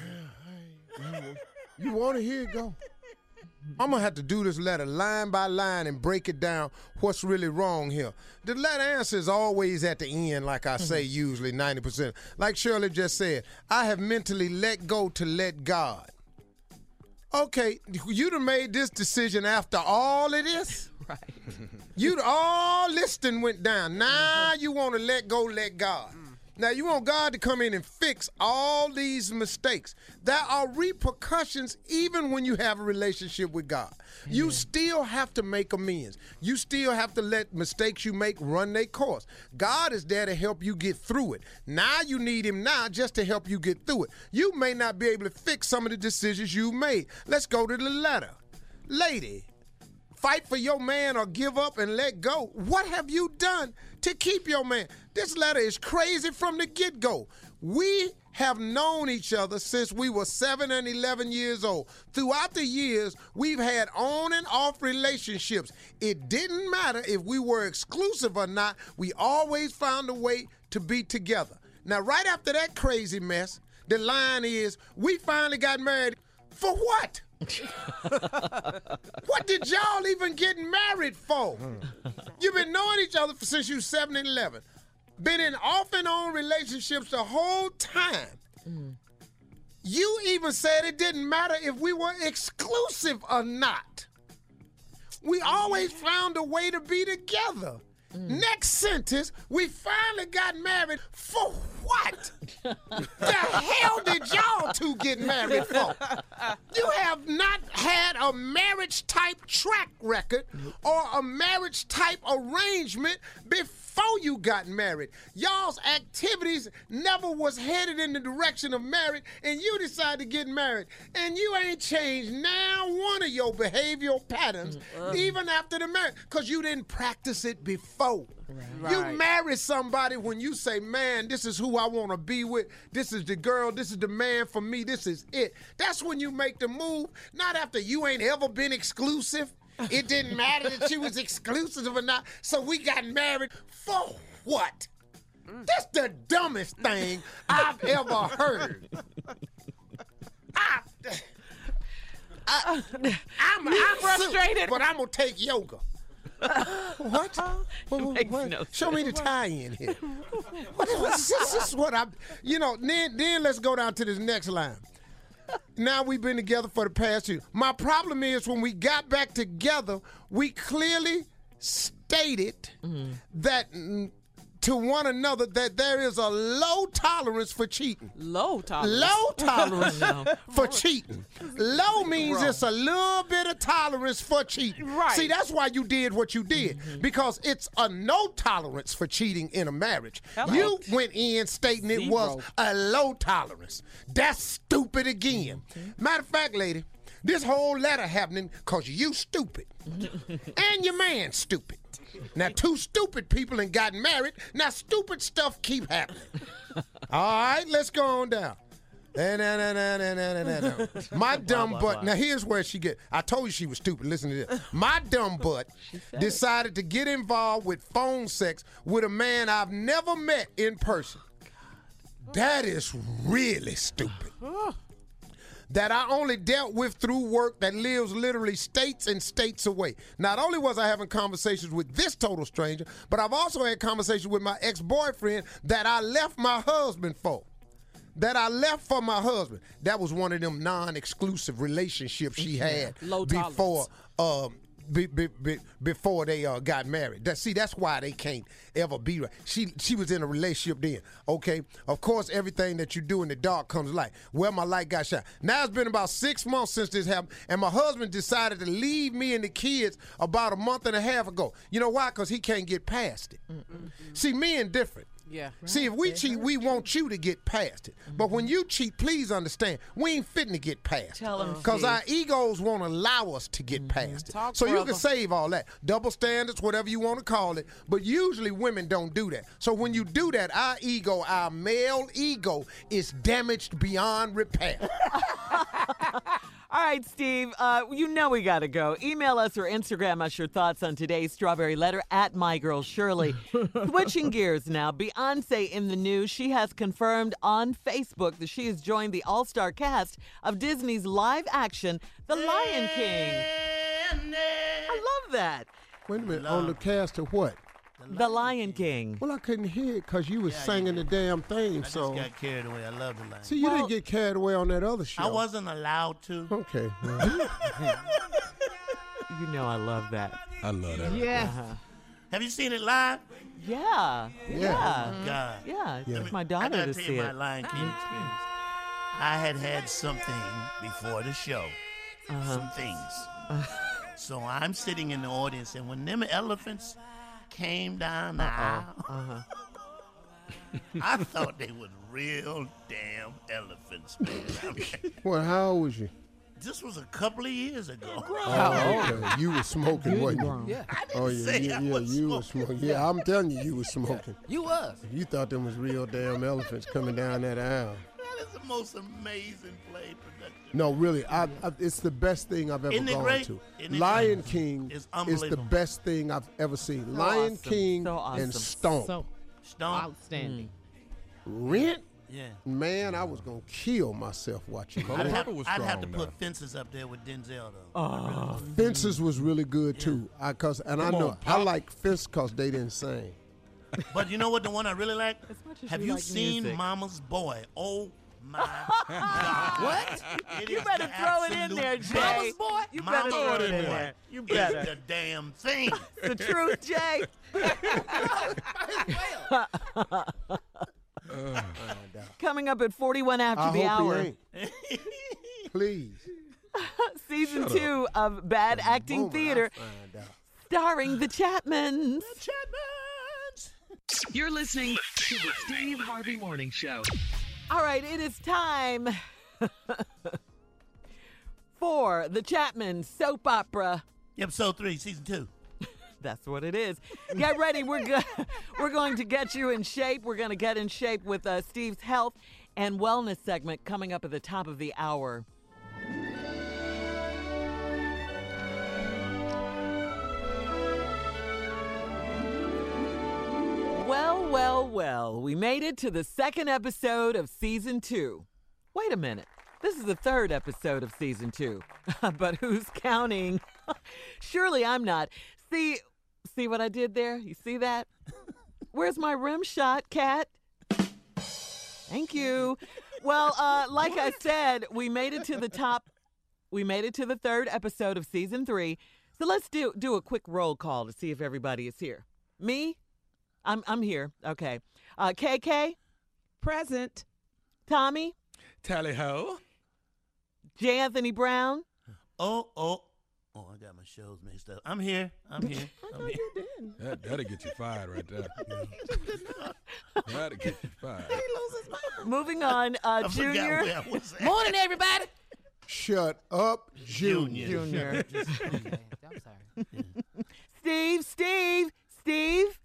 You want to hear it go? I'm going to have to do this letter line by line and break it down what's really wrong here. The letter answer is always at the end, like I say, usually 90%. Like Shirley just said, I have mentally let go to let God. Okay, you done made this decision after all of this? Right. All this done went down. Now you want to let go, let God. Now, you want God to come in and fix all these mistakes. There are repercussions even when you have a relationship with God. Amen. You still have to make amends. You still have to let mistakes you make run their course. God is there to help you get through it. Now you need him now just to help you get through it. You may not be able to fix some of the decisions you made. Let's go to the letter. Lady, fight for your man or give up and let go. What have you done to keep your man? This letter is crazy from the get-go. We have known each other since we were 7 and 11 years old. Throughout the years, we've had on and off relationships. It didn't matter if we were exclusive or not. We always found a way to be together. Now, right after that crazy mess, the line is, we finally got married. For what? What did y'all even get married for? You've been knowing each other since you 7 and 11. Been in off and on relationships the whole time. You even said it didn't matter if we were exclusive or not. We always found a way to be together. Next sentence, we finally got married. For what? The hell did y'all two get married for? You have not had a marriage-type track record or a marriage-type arrangement before you got married. Y'all's activities never was headed in the direction of marriage, and you decided to get married. And you ain't changed now one of your behavioral patterns, even after the marriage, because you didn't practice it before. Right. You marry somebody when you say, man, this is who I want to be with. This is the girl. This is the man for me. This is it. That's when you make the move, not after you ain't ever been exclusive. It didn't matter that she was exclusive or not, so we got married. For what? That's the dumbest thing I've ever heard. I'm frustrated, but I'm going to take yoga. What? Show me the tie-in here. This is what I, then let's go down to this next line. Now we've been together for the past year. My problem is when we got back together, we clearly stated that to one another that there is a low tolerance for cheating. Low tolerance? Low tolerance for cheating. Low means it's a little bit of tolerance for cheating. Right. See, that's why you did what you did, because it's a no tolerance for cheating in a marriage. Hello. You went in stating it was a low tolerance. That's stupid again. Matter of fact, lady, this whole letter happening because you stupid and your man stupid. Now, two stupid people and got married. Now, stupid stuff keep happening. All right, let's go on down. My dumb butt. Now, here's where she get. I told you she was stupid. Listen to this. My dumb butt decided to get involved with phone sex with a man I've never met in person. That is really stupid. That I only dealt with through work that lives literally states and states away. Not only was I having conversations with this total stranger, but I've also had conversations with my ex-boyfriend that I left my husband for. That I left for my husband. That was one of them non-exclusive relationships she had before they got married. That's why they can't ever be right. She was in a relationship then. Okay, of course everything that you do in the dark comes to light. Well, my light got shot. Now it's been about 6 months since this happened, and my husband decided to leave me and the kids about a month and a half ago. You know why? Because he can't get past it. See, men different. Yeah. See, if we cheat, we want you to get past it. But when you cheat, please understand, we ain't fitting to get past it. Because our egos won't allow us to get past it. So you can save all that. Double standards, whatever you want to call it. But usually women don't do that. So when you do that, our ego, our male ego, is damaged beyond repair. All right, Steve, you know we got to go. Email us or Instagram us your thoughts on today's Strawberry Letter at My Girl Shirley. Switching gears now, Beyonce in the news. She has confirmed on Facebook that she has joined the all-star cast of Disney's live action, The Lion King. I love that. Wait a minute, on the cast of what? The Lion King. Well, I couldn't hear it because you was singing the damn thing, I so. just got carried away. I love the Lion. See, you didn't get carried away on that other show. I wasn't allowed to. Okay. You know I love that. I love that. Yeah. Have you seen it live? Yeah. Yeah. Oh, God. Yeah, Yeah. took my I daughter gotta to tell see you my it. Lion King experience. I had something before the show. Some things. So I'm sitting in the audience, and when them elephants came down the aisle, I thought they were real damn elephants, man. Well, how old was you? This was a couple of years ago. Oh, okay. You were smoking, wasn't you? Yeah. Oh, yeah, say I was you were smoking. Yeah, I'm telling you, you were smoking. You was. You thought them was real damn elephants coming down that aisle. That is the most amazing play production. No, really, it's the best thing I've ever Isn't it gone great? to. Isn't it Lion great? King It's is the unbelievable. best thing I've ever seen. So Lion awesome. King So awesome. and Stomp. So Stone. outstanding. Rent? Yeah. Man, I was going to kill myself watching Color that. Purple was I'd have strong, to though. put Fences up there with Denzel, though. Fences was really good, too. I Come know, on, I Pop. like Fences because they didn't sing. But you know what? The one I really like. much as Have you you like seen music. Mama's Boy? Oh my God! What? It You is better the throw it in absolute there, truth. Jay. Mama's boy? You Mama's better throw it in Boy there. You is better. the damn thing. The truth, Jay. Coming up at 41 after I the hope hour. he ain't. Please. Season 2 of Bad Acting Moment I Theater, find out. starring the Chapmans. You're listening to the Steve Harvey Morning Show. All right, it is time for the Chapman soap opera. Episode 3, season 2. That's what it is. Get ready. We're going to get you in shape. We're going to get in shape with Steve's health and wellness segment coming up at the top of the hour. Well, we made it to the second episode of season 2. Wait a minute. This is the third episode of season 2. But who's counting? Surely I'm not. See what I did there? You see that? Where's my rim shot, Kat? Thank you. Well, like I said, we made it to the top. We made it to the third episode of season 3. So let's do a quick roll call to see if everybody is here. Me? I'm here. Okay. KK? Present. Tommy? Tally ho. J. Anthony Brown? Oh, I got my shows mixed up. I'm here. That'll get you fired right there. That'll get you fired. Moving on, I forgot Junior. where I was at. Morning, everybody. Shut up, Junior. Junior. I'm sorry. Steve.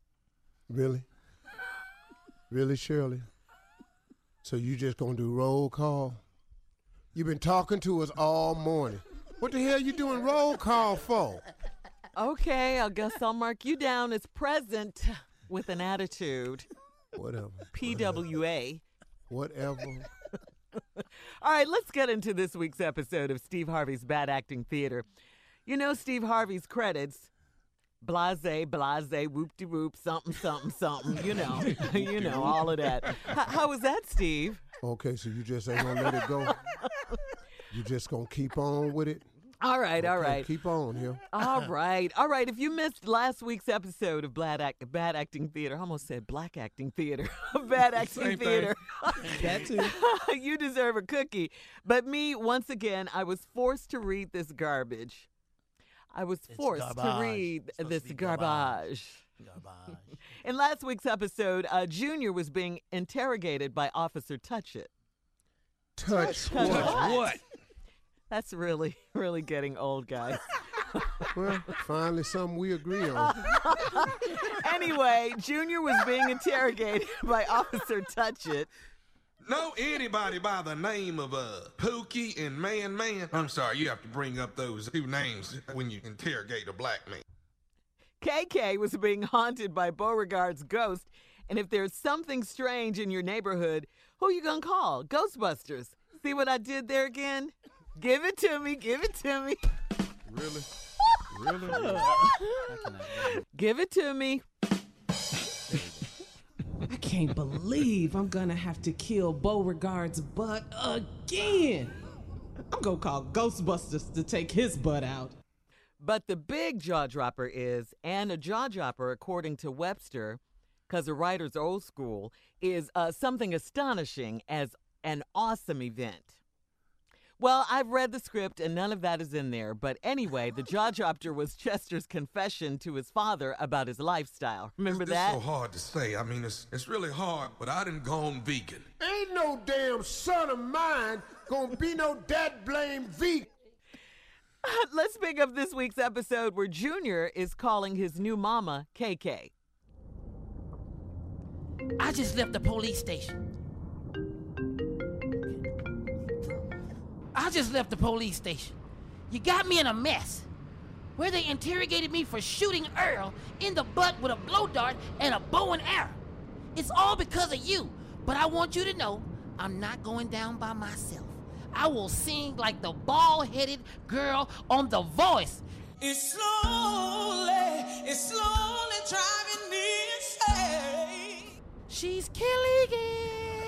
Really, Shirley? So you just gonna do roll call? You've been talking to us all morning. What the hell you doing roll call for? Okay, I guess I'll mark you down as present with an attitude. Whatever. PWA. Whatever. All right, let's get into this week's episode of Steve Harvey's Bad Acting Theater. You know Steve Harvey's credits. Blase, whoop-de-whoop, something, you know, all of that. How was that, Steve? Okay, so you just ain't gonna let it go? You just gonna keep on with it? All right. Keep on here. All right. If you missed last week's episode of Bad Acting Theater, I almost said Black Acting Theater, Bad Acting Same Theater. That too. You deserve a cookie. But me, once again, I was forced to read this garbage. It's to garbage. read It's supposed this to be garbage. In last week's episode, Junior was being interrogated by Officer Touchit. Touch Touch what? What? That's really, really getting old, guys. Well, finally something we agree on. Anyway, Junior was being interrogated by Officer Touchit. Know anybody by the name of Pookie and Man? I'm sorry, you have to bring up those two names when you interrogate a black man. KK was being haunted by Beauregard's ghost, and if there's something strange in your neighborhood, who you gonna call? Ghostbusters. See what I did there again? Give it to me. Really? Give it to me. I can't believe I'm gonna have to kill Beauregard's butt again. I'm gonna call Ghostbusters to take his butt out. But the big jaw dropper is, and a jaw dropper, according to Webster, because the writer's old school, is something astonishing as an awesome event. Well, I've read the script and none of that is in there. But anyway, the jaw dropper was Chester's confession to his father about his lifestyle. Remember that? It's so hard to say. I mean, it's really hard, but I done gone vegan. Ain't no damn son of mine gonna be no dad blame vegan. Let's pick up this week's episode where Junior is calling his new mama KK. I just left the police station. You got me in a mess where they interrogated me for shooting Earl in the butt with a blow dart and a bow and arrow. It's all because of you, but I want you to know I'm not going down by myself. I will sing like the bald-headed girl on The Voice. It's slowly driving me insane. She's killing it.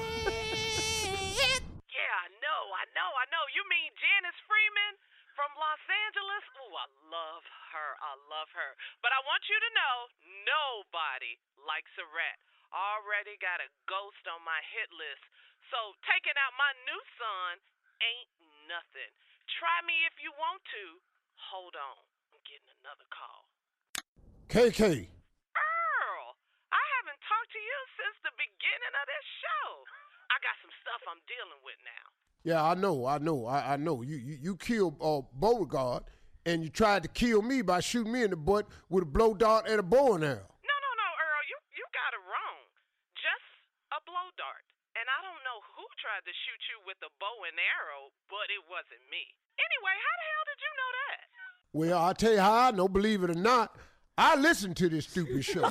Yeah, I know. You mean Janice Freeman from Los Angeles? Ooh, I love her. But I want you to know, nobody likes a rat. Already got a ghost on my hit list. So taking out my new son ain't nothing. Try me if you want to. Hold on, I'm getting another call. KK. Earl, I haven't talked to you since the beginning of this show. I got some stuff I'm dealing with now. Yeah, I know. You killed Beauregard, and you tried to kill me by shooting me in the butt with a blow dart and a bow and arrow. No, Earl, you got it wrong. Just a blow dart. And I don't know who tried to shoot you with a bow and arrow, but it wasn't me. Anyway, how the hell did you know that? Well, I'll tell you how I know, believe it or not. I listen to this stupid show.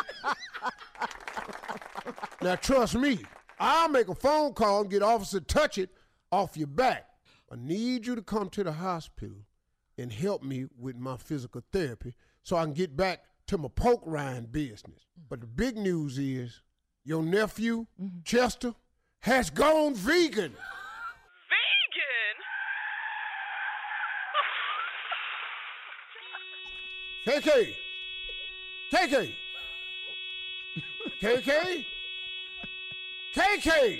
Now, trust me, I'll make a phone call and get Officer Touchett off your back. I need you to come to the hospital and help me with my physical therapy so I can get back to my poke rind business. But the big news is your nephew, Chester, has gone vegan. Vegan? KK!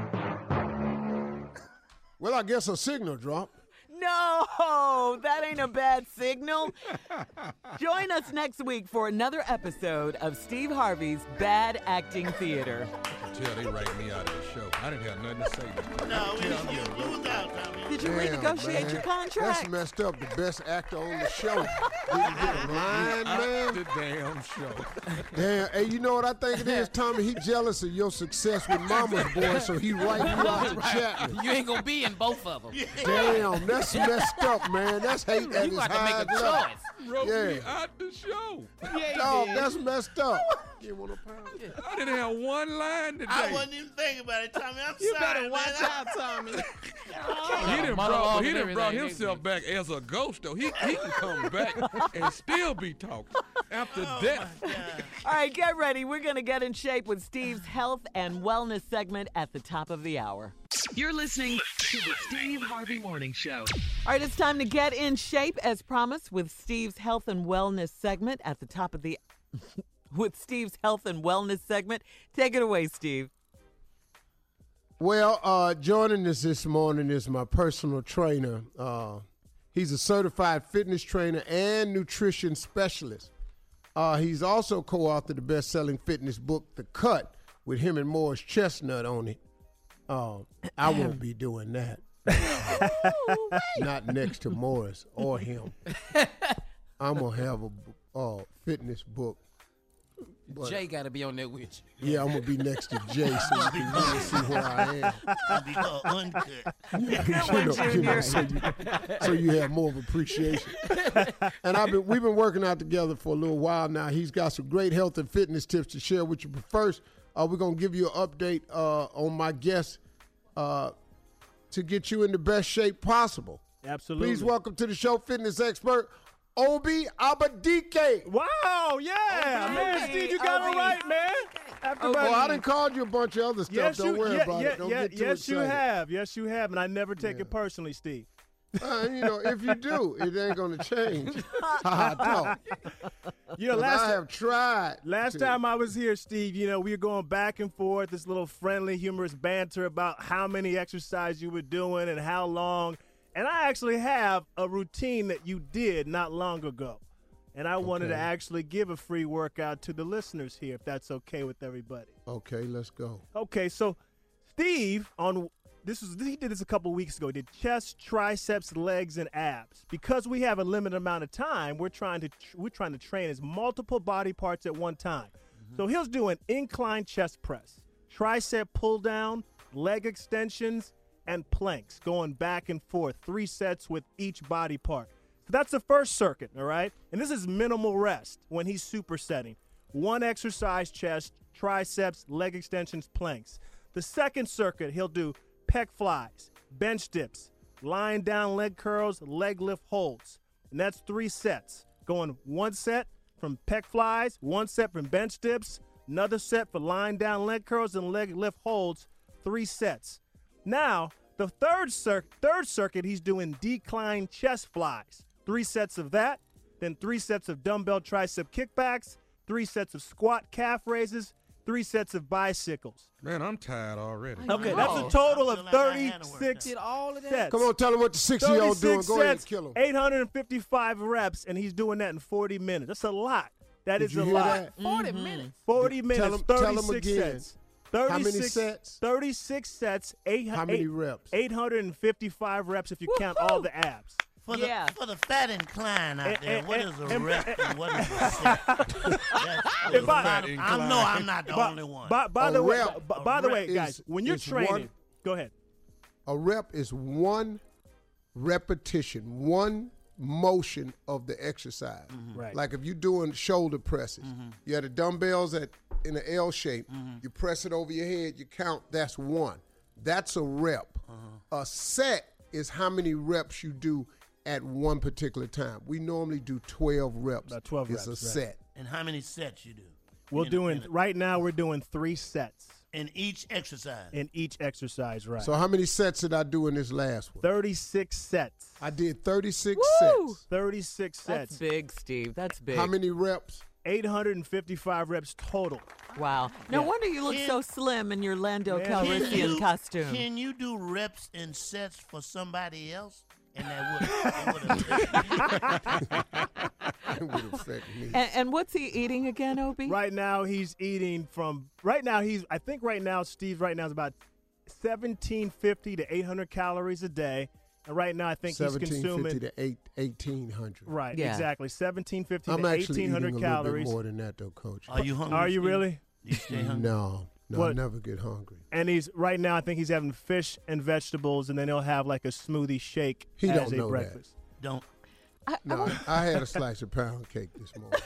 Well, I guess a signal dropped. No, that ain't a bad signal. Join us next week for another episode of Steve Harvey's Bad Acting Theater. Tell they write me out of the show. I didn't have nothing to say. No, you was out, Tommy. Did you renegotiate your contract? That's messed up. The best actor on the show didn't get a line, man. The damn show. Damn. Hey, you know what I think it is, Tommy? He jealous of your success with Mama's Boy, so he write you out to Chapman. You ain't gonna be in both of them. Damn, that's messed up, man. That's hate at You its got to make highest a level. choice. Wrote me Yeah. out the show. Dog, that's messed up. I didn't have one line today. I wasn't even thinking about it, Tommy. I'm You sorry, better watch man. out, Tommy. He done brought himself back as a ghost, though. He can come back and still be talking after death. All right, get ready. We're going to get in shape with Steve's health and wellness segment at the top of the hour. You're listening to the Steve Harvey Morning Show. All right, it's time to get in shape as promised with Steve's health and wellness segment at the top of the with Steve's health and wellness segment. Take it away, Steve. Well, joining us this morning is my personal trainer. He's a certified fitness trainer and nutrition specialist. He's also co-authored the best-selling fitness book, The Cut, with him and Morris Chestnut on it. I won't be doing that. Not next to Morris or him. I'm going to have a fitness book. But Jay got to be on there with you. yeah, I'm going to be next to Jay so you can really see where I am. So you have more of appreciation. And we've been working out together for a little while now. He's got some great health and fitness tips to share with you. But first, we're going to give you an update on my guest to get you in the best shape possible. Absolutely. Please welcome to the show fitness expert, Obi Abadike. Wow, yeah. Man, Steve, you got it right, man. Well, I done called you a bunch of other stuff. Yes, Don't worry about it. Don't get too yes, you excited. have. Yes, you have. And I never take it personally, Steve. If you do, it ain't gonna change how I talk. I have tried. Last time I was here, Steve, we were going back and forth, this little friendly, humorous banter about how many exercises you were doing and how long. And I actually have a routine that you did not long ago. And I wanted to actually give a free workout to the listeners here, if that's okay with everybody. Okay, let's go. Okay, so Steve, he did this a couple weeks ago. He did chest, triceps, legs, and abs. Because we have a limited amount of time, we're trying to train as multiple body parts at one time. So he'll do an incline chest press, tricep pull down, leg extensions, and planks, going back and forth, 3 sets with each body part. So that's the first circuit, all right? And this is minimal rest when he's supersetting. 1 exercise chest, triceps, leg extensions, planks. The second circuit, he'll do pec flies, bench dips, lying down leg curls, leg lift holds. And that's 3 sets. Going 1 set from pec flies, 1 set from bench dips, another set for lying down leg curls and leg lift holds, 3 sets. Now, the third circuit, he's doing decline chest flies. 3 sets of that, then 3 sets of dumbbell tricep kickbacks, 3 sets of squat calf raises, 3 sets of bicycles. Man, I'm tired already. Okay, that's a total of 36 Did all of that? sets. Come on, tell him what the 6-year-old doing. 36 Go ahead and sets, kill him. 855 reps, and he's doing that in 40 minutes. That's a lot. That Did is you a hear lot. that? 40 minutes. 40 minutes, tell him 36 again. sets. How many sets? 36 sets. How many reps? 855 reps if you count all the abs. For the fat incline out there, what is a rep and what is a set? I'm not the only one. By the way, guys, when you're training, go ahead. A rep is 1 repetition, 1 motion of the exercise. Right. Like if you're doing shoulder presses, you have the dumbbells in an L shape, you press it over your head, you count, that's 1. That's a rep. A set is how many reps you do at one particular time. We normally do 12 reps. About 12 it's reps. a set. And how many sets you do? Right now we're doing 3 sets. In each exercise? In each exercise, right. So how many sets did I do in this last one? 36 sets. I did 36 Woo! sets. 36 sets. That's big, Steve. That's big. How many reps? 855 reps total. Wow. No wonder you look so slim in your Lando Calrissian costume. Can you do reps and sets for somebody else? And that would affect me. And what's he eating again, Obi? Right now he's eating I think right now Steve is about 1,750 to 800 calories a day. And right now I think he's consuming 1,750 to 1,800. Right, exactly. 1,750 I'm to actually 1,800 eating calories. a little bit more than that though, Coach. Are you hungry? Are you really? Do you stay hungry? No, I never get hungry. And right now I think he's having fish and vegetables, and then he'll have like a smoothie shake He as don't a know breakfast. Don't. No, I had a slice of pound cake this morning.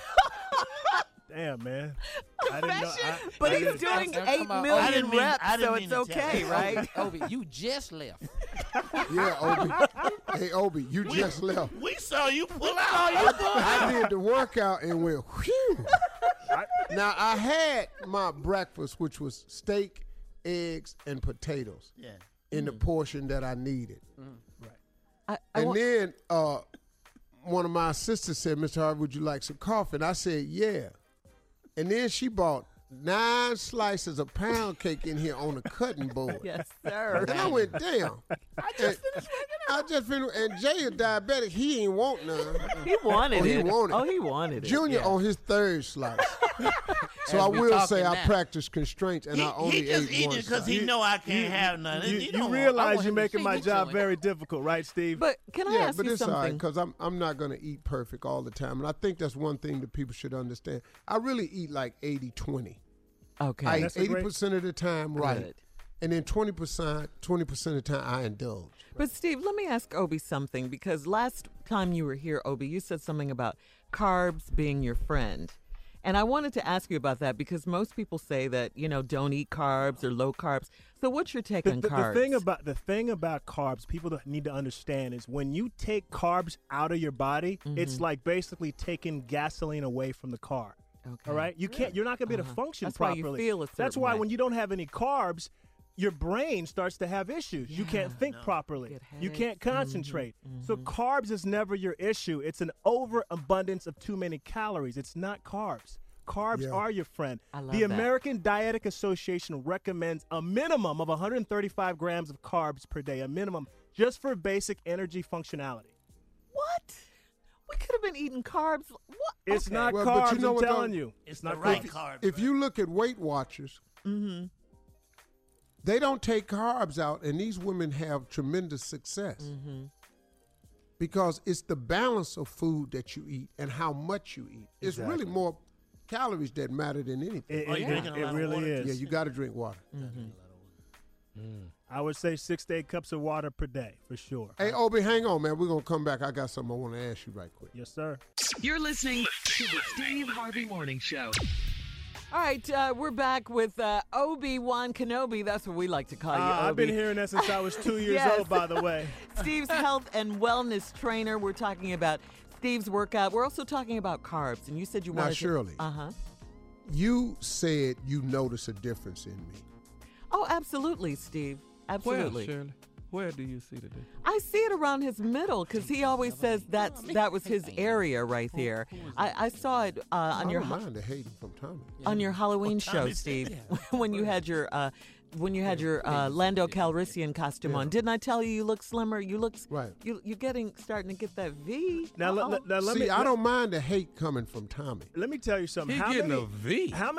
Damn, man. I didn't know. But he's doing 8 million reps, so it's okay, right? Obi, you just left. Yeah, Obi. Hey, Obi, you just left. We saw you pull out. I did the workout and went, whew. Now, I had my breakfast, which was steak, eggs, and potatoes in the portion that I needed. Right. Then one of my assistants said, Mr. Harvey, would you like some coffee? And I said, yeah. And then she bought 9 slices of pound cake in here on a cutting board. Yes, sir. And I went, damn. I just finished. And Jay is diabetic. He ain't want none. He wanted it. He wanted Oh, he wanted it. Junior on his 3rd slice. So I will say I practice constraints, and I only he just ate eat one it because slice. he know I can't have none. You realize you're making my job very difficult, right, Steve? But can I ask but you it's all right something? because I'm not going to eat perfect all the time, and I think that's one thing that people should understand. I really eat like 80-20. Okay. I eat That's a great- 80% of the time right, Good. and then 20% of the time I indulge. But Steve, let me ask Obi something, because last time you were here, Obi, you said something about carbs being your friend. And I wanted to ask you about that because most people say that, don't eat carbs or low carbs. So what's your take on carbs? The thing about carbs, people need to understand is when you take carbs out of your body, it's like basically taking gasoline away from the car. Okay. All right? You're not going to be able to function That's properly. why you feel a certain That's why way. when you don't have any carbs, your brain starts to have issues. You can't think properly. You can't concentrate. So carbs is never your issue. It's an overabundance of too many calories. It's not carbs. Carbs are your friend. I love the that. American Dietetic Association recommends a minimum of 135 grams of carbs per day, a minimum, just for basic energy functionality. What? We could have been eating carbs. What? It's not Well, carbs, but you know I'm what, telling though? you. It's not the right carbs. carbs. If you look at Weight Watchers, they don't take carbs out, and these women have tremendous success. Because it's the balance of food that you eat and how much you eat. It's really more calories that matter than anything. It really is. Yeah, you got to drink water. I would say 6 to 8 cups of water per day, for sure. Hey, Obi, hang on, man. We're going to come back. I got something I want to ask you right quick. Yes, sir. You're listening to the Steve Harvey Morning Show. All right, we're back with Obi-Wan Kenobi. That's what we like to call you, Obi. I've been hearing that since I was 2 years Yes. old, by the way. Steve's health and wellness trainer. We're talking about Steve's workout. We're also talking about carbs. And you said you Now, wanted Shirley. Uh-huh. You said you notice a difference in me. Oh, absolutely, Steve. Absolutely. Where, Shirley? Where do you see the difference? I see it around his middle because he always says that was his area right there. I saw it on your I don't mind the hating from Tommy. on your Halloween show, Steve, when you had your Lando Calrissian costume on. Didn't I tell you look slimmer? You look right. You're starting to get that V. Now, let See, me. I don't mind the hate coming from Tommy. Let me tell you something. He How getting many, a V. How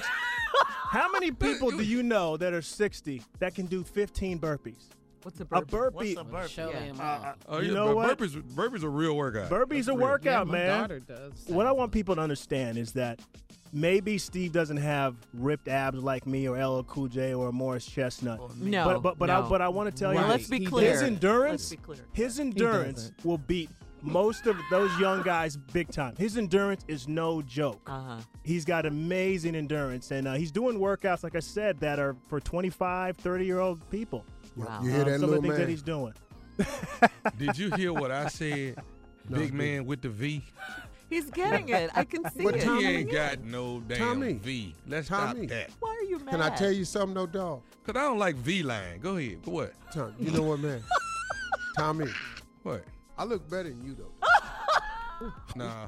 many people do you know that are 60 that can do 15 burpees? What's a A burpee? burpee. What's a burpee? Show Yeah. him. You know what? Burpees a real workout. Burpees a workout, my man. daughter does. What I want people to understand is that maybe Steve doesn't have ripped abs like me or LL Cool J or Morris Chestnut. No, but no. I want to tell you, Well, let's be clear. His endurance, Let's be clear. his endurance will beat most of those young guys big time. His endurance is no joke. He's got amazing endurance, and he's doing workouts, like I said, that are for 25, 30-year-old people. Wow. You hear that, some little of the things man? that he's doing. Did you hear what I said? Big man with the V. He's getting it. I can see But it. He ain't got no damn Tommy. V. Let's Tommy. stop that. Why are you mad? Can I tell you something, though, dog? Because I don't like V-line. Go ahead. What? Tommy, you know what, man? Tommy, What? I look better than you, though. Nah.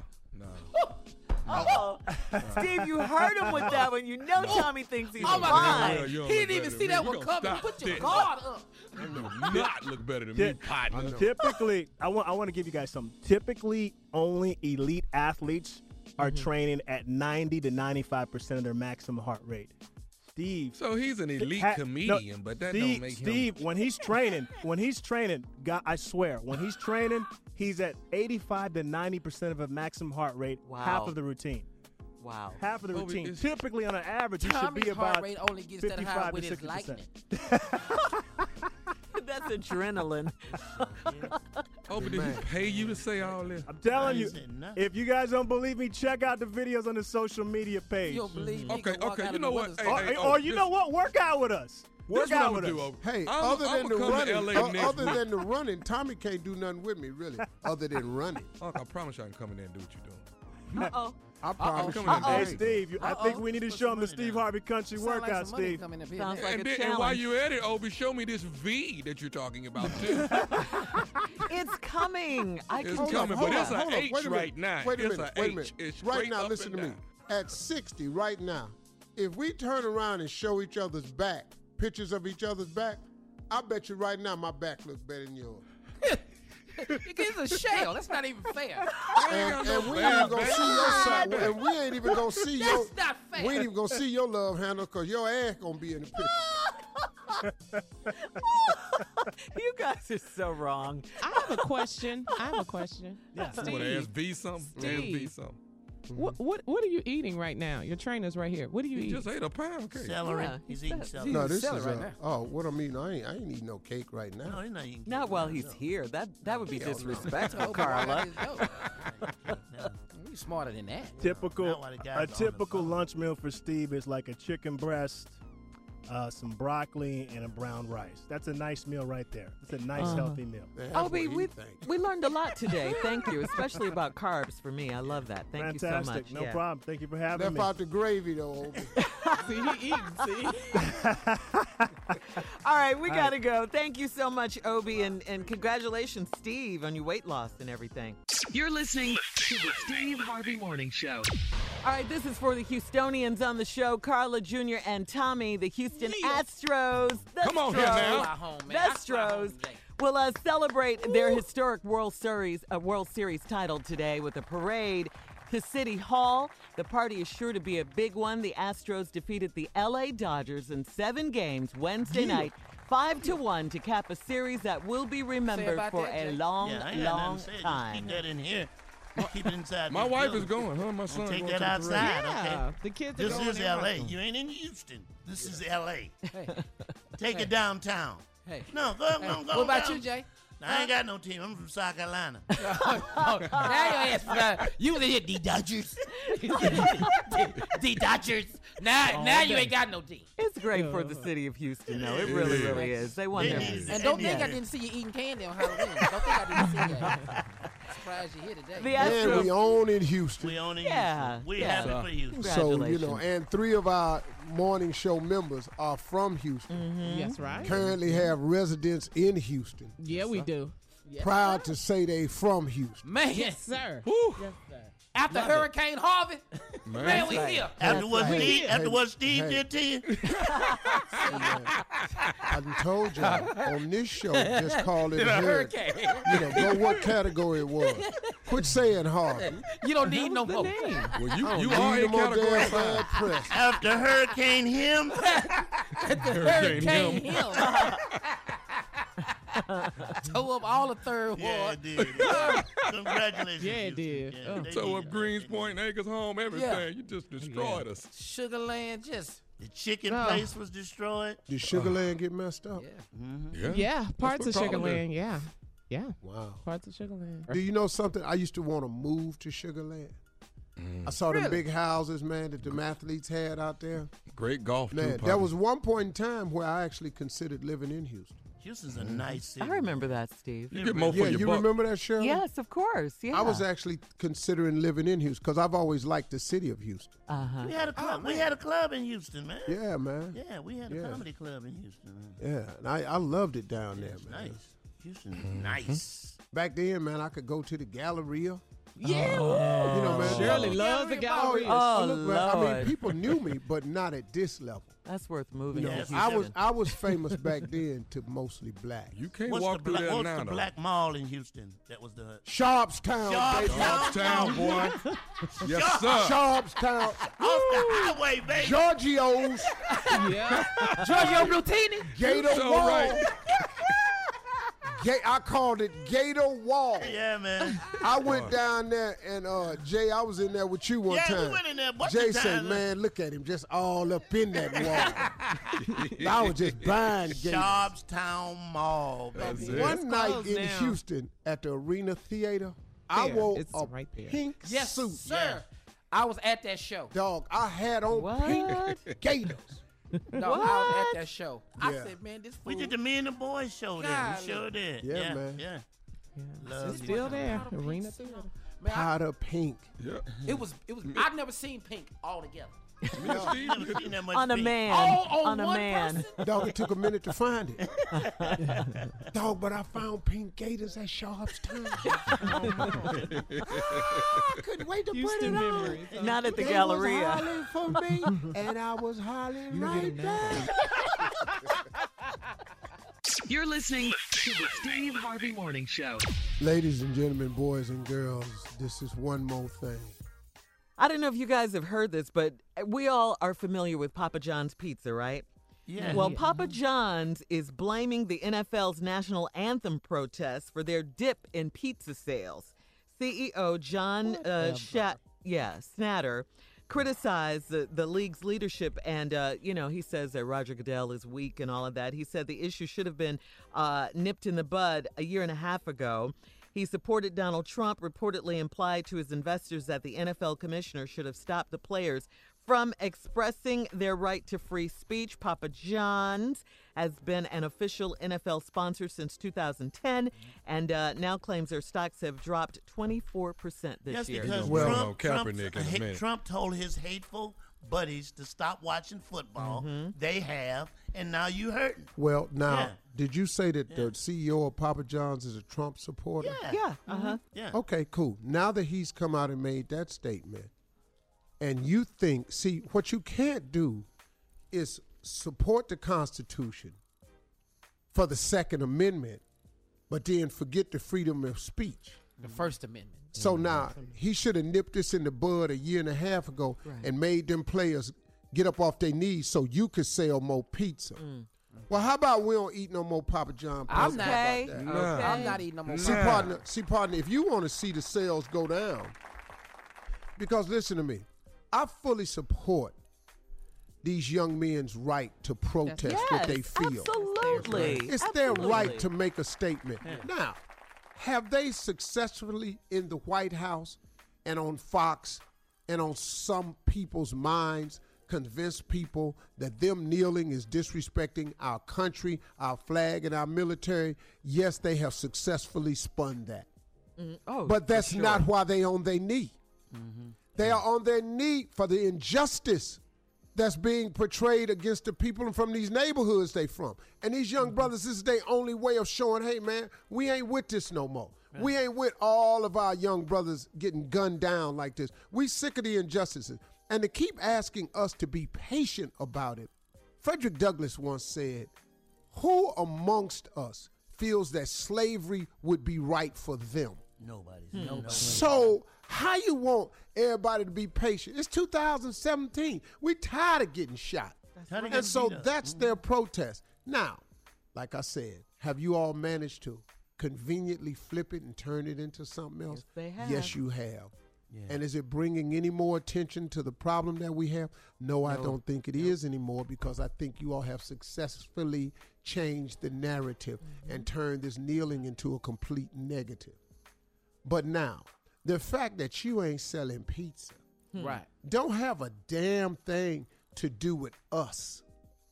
Uh-oh. Steve, you heard him with that one. You know Tommy thinks he's Oh my fine. God. You don't He look didn't even better see than that me. one You gonna coming. stop Put your that. guard up. You do not look better than me, partner. Typically, I want to give you guys something. Typically, only elite athletes are training at 90 to 95% of their maximum heart rate. Steve. So he's an elite comedian, but that Steve, don't make him. Steve, when he's training, God, I swear, when he's training, he's at 85 to 90% of a maximum heart rate, half of the routine. Wow. Half of the Oh, routine. it's- Typically, on an average, you should Tommy's be about heart rate only gets that high 55 with to his 60%. lightning. That's adrenaline. Oh, but did he pay you to say all this? I'm telling you, if you guys don't believe me, check out the videos on the social media page. You don't believe me? Okay, Go walk okay. out You in know the what? windows. Or you know what? Work out with us. Work This what out I'm with gonna us. do. Hey, I'm other than the come to running, LA next other week. than the running, Tommy can't do nothing with me, really, other than running. Unc, I promise you I can come in there and do what you're doing. Uh-oh. I promise you. Hey, Steve, I think we need to show him the Steve Harvey Country Sound like workout, some money Steve. coming up here Sounds now. like a And challenge. while you at it, Obi, show me this V that you're talking about, too. It's coming. I It's can coming, tell but it's that. a H Wait a minute. right now. Wait a It's minute. a Wait a H. minute. It's Right straight now, up listen and to me. down. At 60, right now, if we turn around and show each other's back, pictures of each other's back, I bet you right now my back looks better than yours. It's a shell. That's not even fair. And we ain't even gonna see your side. And we ain't even gonna see your. That's not fair. We ain't even gonna see your love handle because your ass gonna be in the picture. You guys are so wrong. I have a question. Yeah. You want to ask V something? Ask V Steve. something. What are you eating right now? Your trainer's right here. What are you He eating? just ate a pound cake. Celery. Yeah, He's he eating said- celery. No, this selling is right now. oh, what I mean, I ain't eating no cake right now. No, he's not eating. Not while he's here. That would be Hell no. disrespectful, Oh, Carla. You smarter than that. Typical, Not while the guy's a on the typical phone. lunch meal for Steve is like a chicken breast, some broccoli, and a brown rice. That's a nice meal right there. It's a nice, healthy meal. Man, that's Obi, what he we think. learned a lot today. Thank you, especially about carbs for me. I love that. Thank Fantastic. you so much. No Yeah. problem. Thank you for having Left me. out the gravy though, Obi. See, he eating, see? All right, we got to go. Thank you so much, Obi, and congratulations, Steve, on your weight loss and everything. You're listening to the Steve Harvey Morning Show. All right, this is for the Houstonians on the show, Carla Jr. and Tommy, the Houston Astros. Come on here now. The Astros will celebrate their historic World Series title today with a parade to City Hall. The party is sure to be a big one. The Astros defeated the LA Dodgers in 7 games Wednesday night, 5-1 to cap a series that will be remembered for a long time. Keep that in here. Keep it inside. My wife is going, huh? My son Take going that to outside, Yeah, okay? the kids are This going is in L.A. right now. You ain't in Houston. This is L.A. Take it downtown. Hey. No, go What about down. you, Jay? I ain't got no team. I'm from South Carolina. Now your ass, you was in here, the Dodgers. The Dodgers. Now you ain't got no team. It's great for the city of Houston, though. It really, really is. They won their And don't think I didn't see you eating candy on Halloween. Don't think I didn't see that. Surprised you're here today. The And we own in Houston. We own in Yeah, Houston. We yeah. happy for Houston. So, you know, and 3 of our morning show members are from Houston. That's right. Currently have residence in Houston. Yeah, we do. Proud to say they from Houston. Man. Yes, sir. Woo. Yes, sir. After Hurricane Harvey, man, we here. After what Steve did to you? I done told y'all on this show, just call it a hurricane. You know, go what category it was. Quit saying Harvey. You don't need no more. Well, you Need are in them on category damn 5. bad press. After Hurricane him? Hurricane him. Tore up all the third ward. Yeah, it did. Congratulations. Yeah, it did. Yeah, they Tow did. up Greens Point, Acres Home, everything. Yeah. You just destroyed us. Sugarland just. The chicken No. place was destroyed. Did Sugarland get messed up? Yeah, parts of what Carla did. Sugarland. Yeah. Yeah. Wow. Parts of Sugarland. Do you know something? I used to want to move to Sugarland. I saw them big houses, man, that the athletes had out there. Great golf, Man, too, there Poppy. was one point in time where I actually considered living in Houston. Houston's a nice city. I remember that, Steve. You get more Yeah, for your you buck. remember that, Shirley? Yes, of course. Yeah. I was actually considering living in Houston because I've always liked the city of Houston. Uh-huh. We had a club. We had a club in Houston, man. Yeah, man. Yeah, we had a Yeah. comedy club in Houston, man. Yeah, and I loved it down there, It's man. nice. Houston's nice. Back then, man, I could go to the Galleria. Yeah. You know, man. Shirley loves the gallery. Oh, look, man, I mean, Lord. people knew me, but not at this level. That's worth You moving know, to Yes, Houston. I was famous back then to mostly black. You can't What's walk through there what's now, the though. black mall in Houston? That was the Sharpstown, baby. Sharpstown, boy. Yes, sir. Sharpstown. off the highway, baby. Giorgio's. Yeah. Giorgio Brutini. Gator So Wall. right. I called it Gator Wall. Yeah, man. I went down there and Jay, I was in there with you one Yeah, time. we went in there a bunch Jay of said, times. "Man, look at him, just all up in that wall." I was just buying gators. Sharpstown Mall, baby. That's it. One night closed in now. Houston at the Arena Theater, I There, wore it's a right there. pink Yes, suit. sir. I was at that show. Dog, I had on What? pink gators. No, I was at that show. I Yeah. said, man, this We fool. did the Me and the Boys show there. Golly. We sure did. Yeah, man. Yeah. It's still there. Arena Theater. Man, Powder pink. Yeah. it was. I've never seen Pink all together. Me and Steve, Never seen that much On a pink. man. All on a one man. person? Dog, it took a minute to find it. Dog, but I found pink gators at Sharpstown. I couldn't wait to Houston put it on. memories. Not at the They Galleria. was hollering for me, and I was hollering right back. You're listening to the Steve Harvey Morning Show. Ladies and gentlemen, boys and girls, this is one more thing. I don't know if you guys have heard this, but we all are familiar with Papa John's Pizza, right? Yeah. Well, Papa John's is blaming the NFL's national anthem protests for their dip in pizza sales. CEO John Snatter criticized the league's leadership, and he says that Roger Goodell is weak and all of that. He said the issue should have been nipped in the bud a year and a half ago. He supported Donald Trump, reportedly implied to his investors that the NFL commissioner should have stopped the players from expressing their right to free speech. Papa John's has been an official NFL sponsor since 2010 and now claims their stocks have dropped 24% this Yes, year. because Well, Trump, Kaepernick in a minute. Trump told his hateful buddies to stop watching football. They have, and now you hurting. Well, now, Yeah. did you say that the CEO of Papa John's is a Trump supporter? Yeah. Yeah. Okay, cool. Now that he's come out and made that statement, and you think, see, what you can't do is support the Constitution for the Second Amendment, but then forget the freedom of speech. The First Amendment. So now, he should have nipped this in the bud a year and a half ago and made them players get up off their knees so you could sell more pizza. Well, how about we don't eat no more Papa John pizza? I'm not. How about that? I'm not eating no more. See, partner, if you want to see the sales go down, because listen to me, I fully support these young men's right to protest what they feel. Absolutely. It's their right to make a statement. Now, have they successfully in the White House and on Fox and on some people's minds convinced people that them kneeling is disrespecting our country, our flag, and our military? Yes, they have successfully spun that. But that's not why they on their knee. They are on their knee for the injustice that's being portrayed against the people from these neighborhoods they from. And these young brothers, this is their only way of showing, hey, man, we ain't with this no more. Right. We ain't with all of our young brothers getting gunned down like this. We sick of the injustices. And to keep asking us to be patient about it, Frederick Douglass once said, who amongst us feels that slavery would be right for them? Nobody. So how you want everybody to be patient? It's 2017. We tired of getting shot. And so that's their protest. Now, like I said, have you all managed to conveniently flip it and turn it into something else? Yes, they have. Yes, you have. Yeah. And is it bringing any more attention to the problem that we have? No, I don't think it is anymore, because I think you all have successfully changed the narrative and turned this kneeling into a complete negative. But now, the fact that you ain't selling pizza Right. don't have a damn thing to do with us.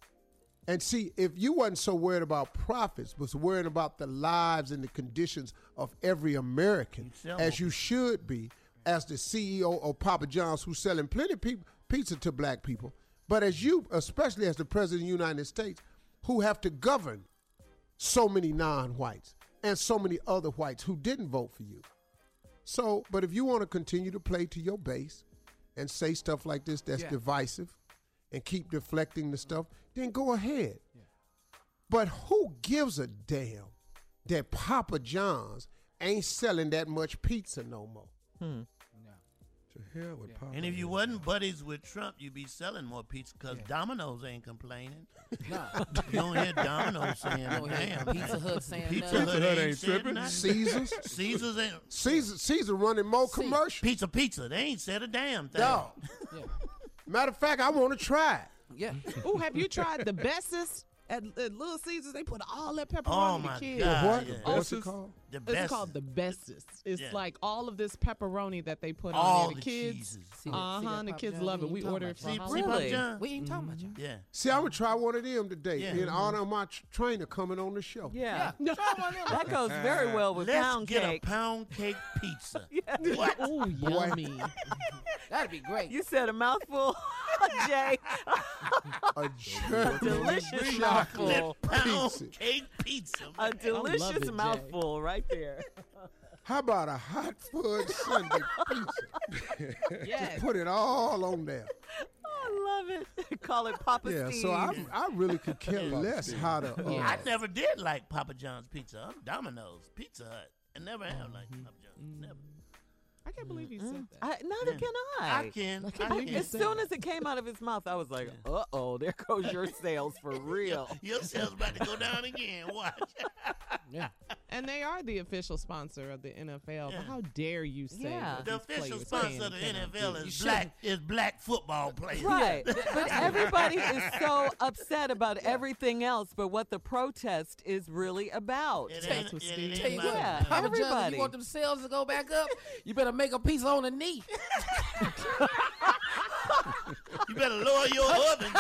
And see, if you wasn't so worried about profits, was worried about the lives and the conditions of every American, as you should be, as the CEO of Papa John's, who's selling plenty of pizza to black people, but as you, especially as the President of the United States, who have to govern so many non-whites and so many other whites who didn't vote for you. So, but if you want to continue to play to your base and say stuff like this that's divisive and keep deflecting the stuff, then go ahead. But who gives a damn that Papa John's ain't selling that much pizza no more? To hell with Papa. And if you wasn't buddies with Trump, you'd be selling more pizza, because Domino's ain't complaining. No. You don't hear Domino's saying damn. Pizza Hut saying Pizza Hut ain't tripping. nothing. Caesars? Caesars ain't. Caesar running more commercials. Pizza. They ain't said a damn thing. No. Matter of fact, I want to try it. Yeah. Oh, have you tried the bestest at Little Caesars? They put all that pepperoni Oh, on the my kids. God. What? yeah. What's it called? The It's best. called the bestest. It's Yeah. like all of this pepperoni that they put All on there. the kids, cheeses. See that the Papa kids John? love it. We We ain't order it for talking See, about see, Halloween. Papa John? We ain't talking about you. Yeah. See, I'm going to try one of them today Yeah. in honor of my trainer coming on the show. Yeah. Try one of them. That goes very well with Let's pound get cake. a pound cake pizza. What? Oh, yummy. That'd be great. You said a mouthful, Jay. A delicious chocolate mouthful. Pound pizza. cake pizza. A man. delicious Jay. mouthful right there. How about a hot fudge sundae pizza? Yes. Just put it all on there. I love it. Call it Papa Yeah, Steve. so I really could care less how to. I never did like Papa John's pizza. I'm Domino's, Pizza Hut. I never have liked Papa John's. Never. I can't believe you said that. Neither can I. I can. As soon as it came out of his mouth, I was like, uh-oh, there goes your sales for real. Your sales about to go down again. Watch. Yeah. And they are the official sponsor of the NFL. But how dare you say Yeah. what The these official players sponsor can of the and cannot NFL do? is black football players. Right. But everybody is so upset about everything else but what the protest is really about. It That's ain't, what it Steve ain't said. my- Yeah, Papa John, if everybody. you want them sales to go back up, you better make a pizza on the knee. You better lower your oven.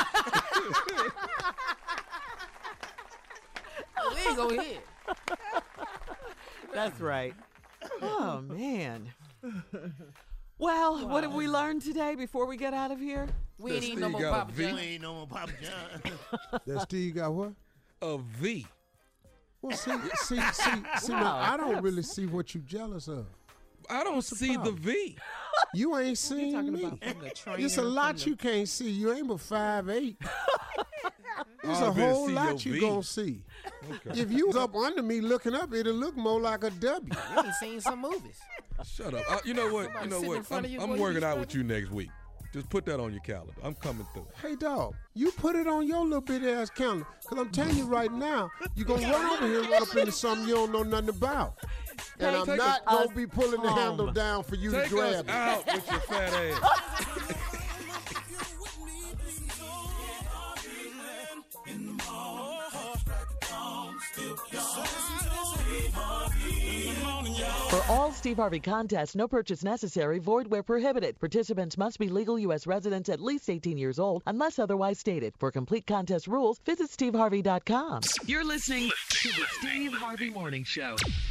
We ain't gonna hit. That's right. Oh, man. Well, what have we learned today before we get out of here? We ain't That eating no Steve more got a Papa V. John. We ain't no more Papa John. That Steve got what? A V. Well, see, man, I don't really see what you jealous of. I don't see the V. You ain't seen talking me. about from the trainer, It's a lot from the- you can't see. You ain't but 5'8". There's I a better whole see lot your you V. gonna see. Okay. If you was up under me looking up, it'll look more like a W. You ain't seen some movies. Shut up. You know what? Somebody You know sitting in what? front of you I'm while you working out with struggling? you next week. Just put that on your calendar. I'm coming through. Hey, dog, you put it on your little bitty ass calendar. Because I'm telling you right now, you're going to run over here and run up into something you don't know nothing about. And I'm Take not us going to be pulling the home. handle down for you Take to grab us it. out with your fat ass. For all Steve Harvey contests, no purchase necessary, void where prohibited. Participants must be legal U.S. residents at least 18 years old, unless otherwise stated. For complete contest rules, visit steveharvey.com. You're listening to the Steve Harvey Morning Show.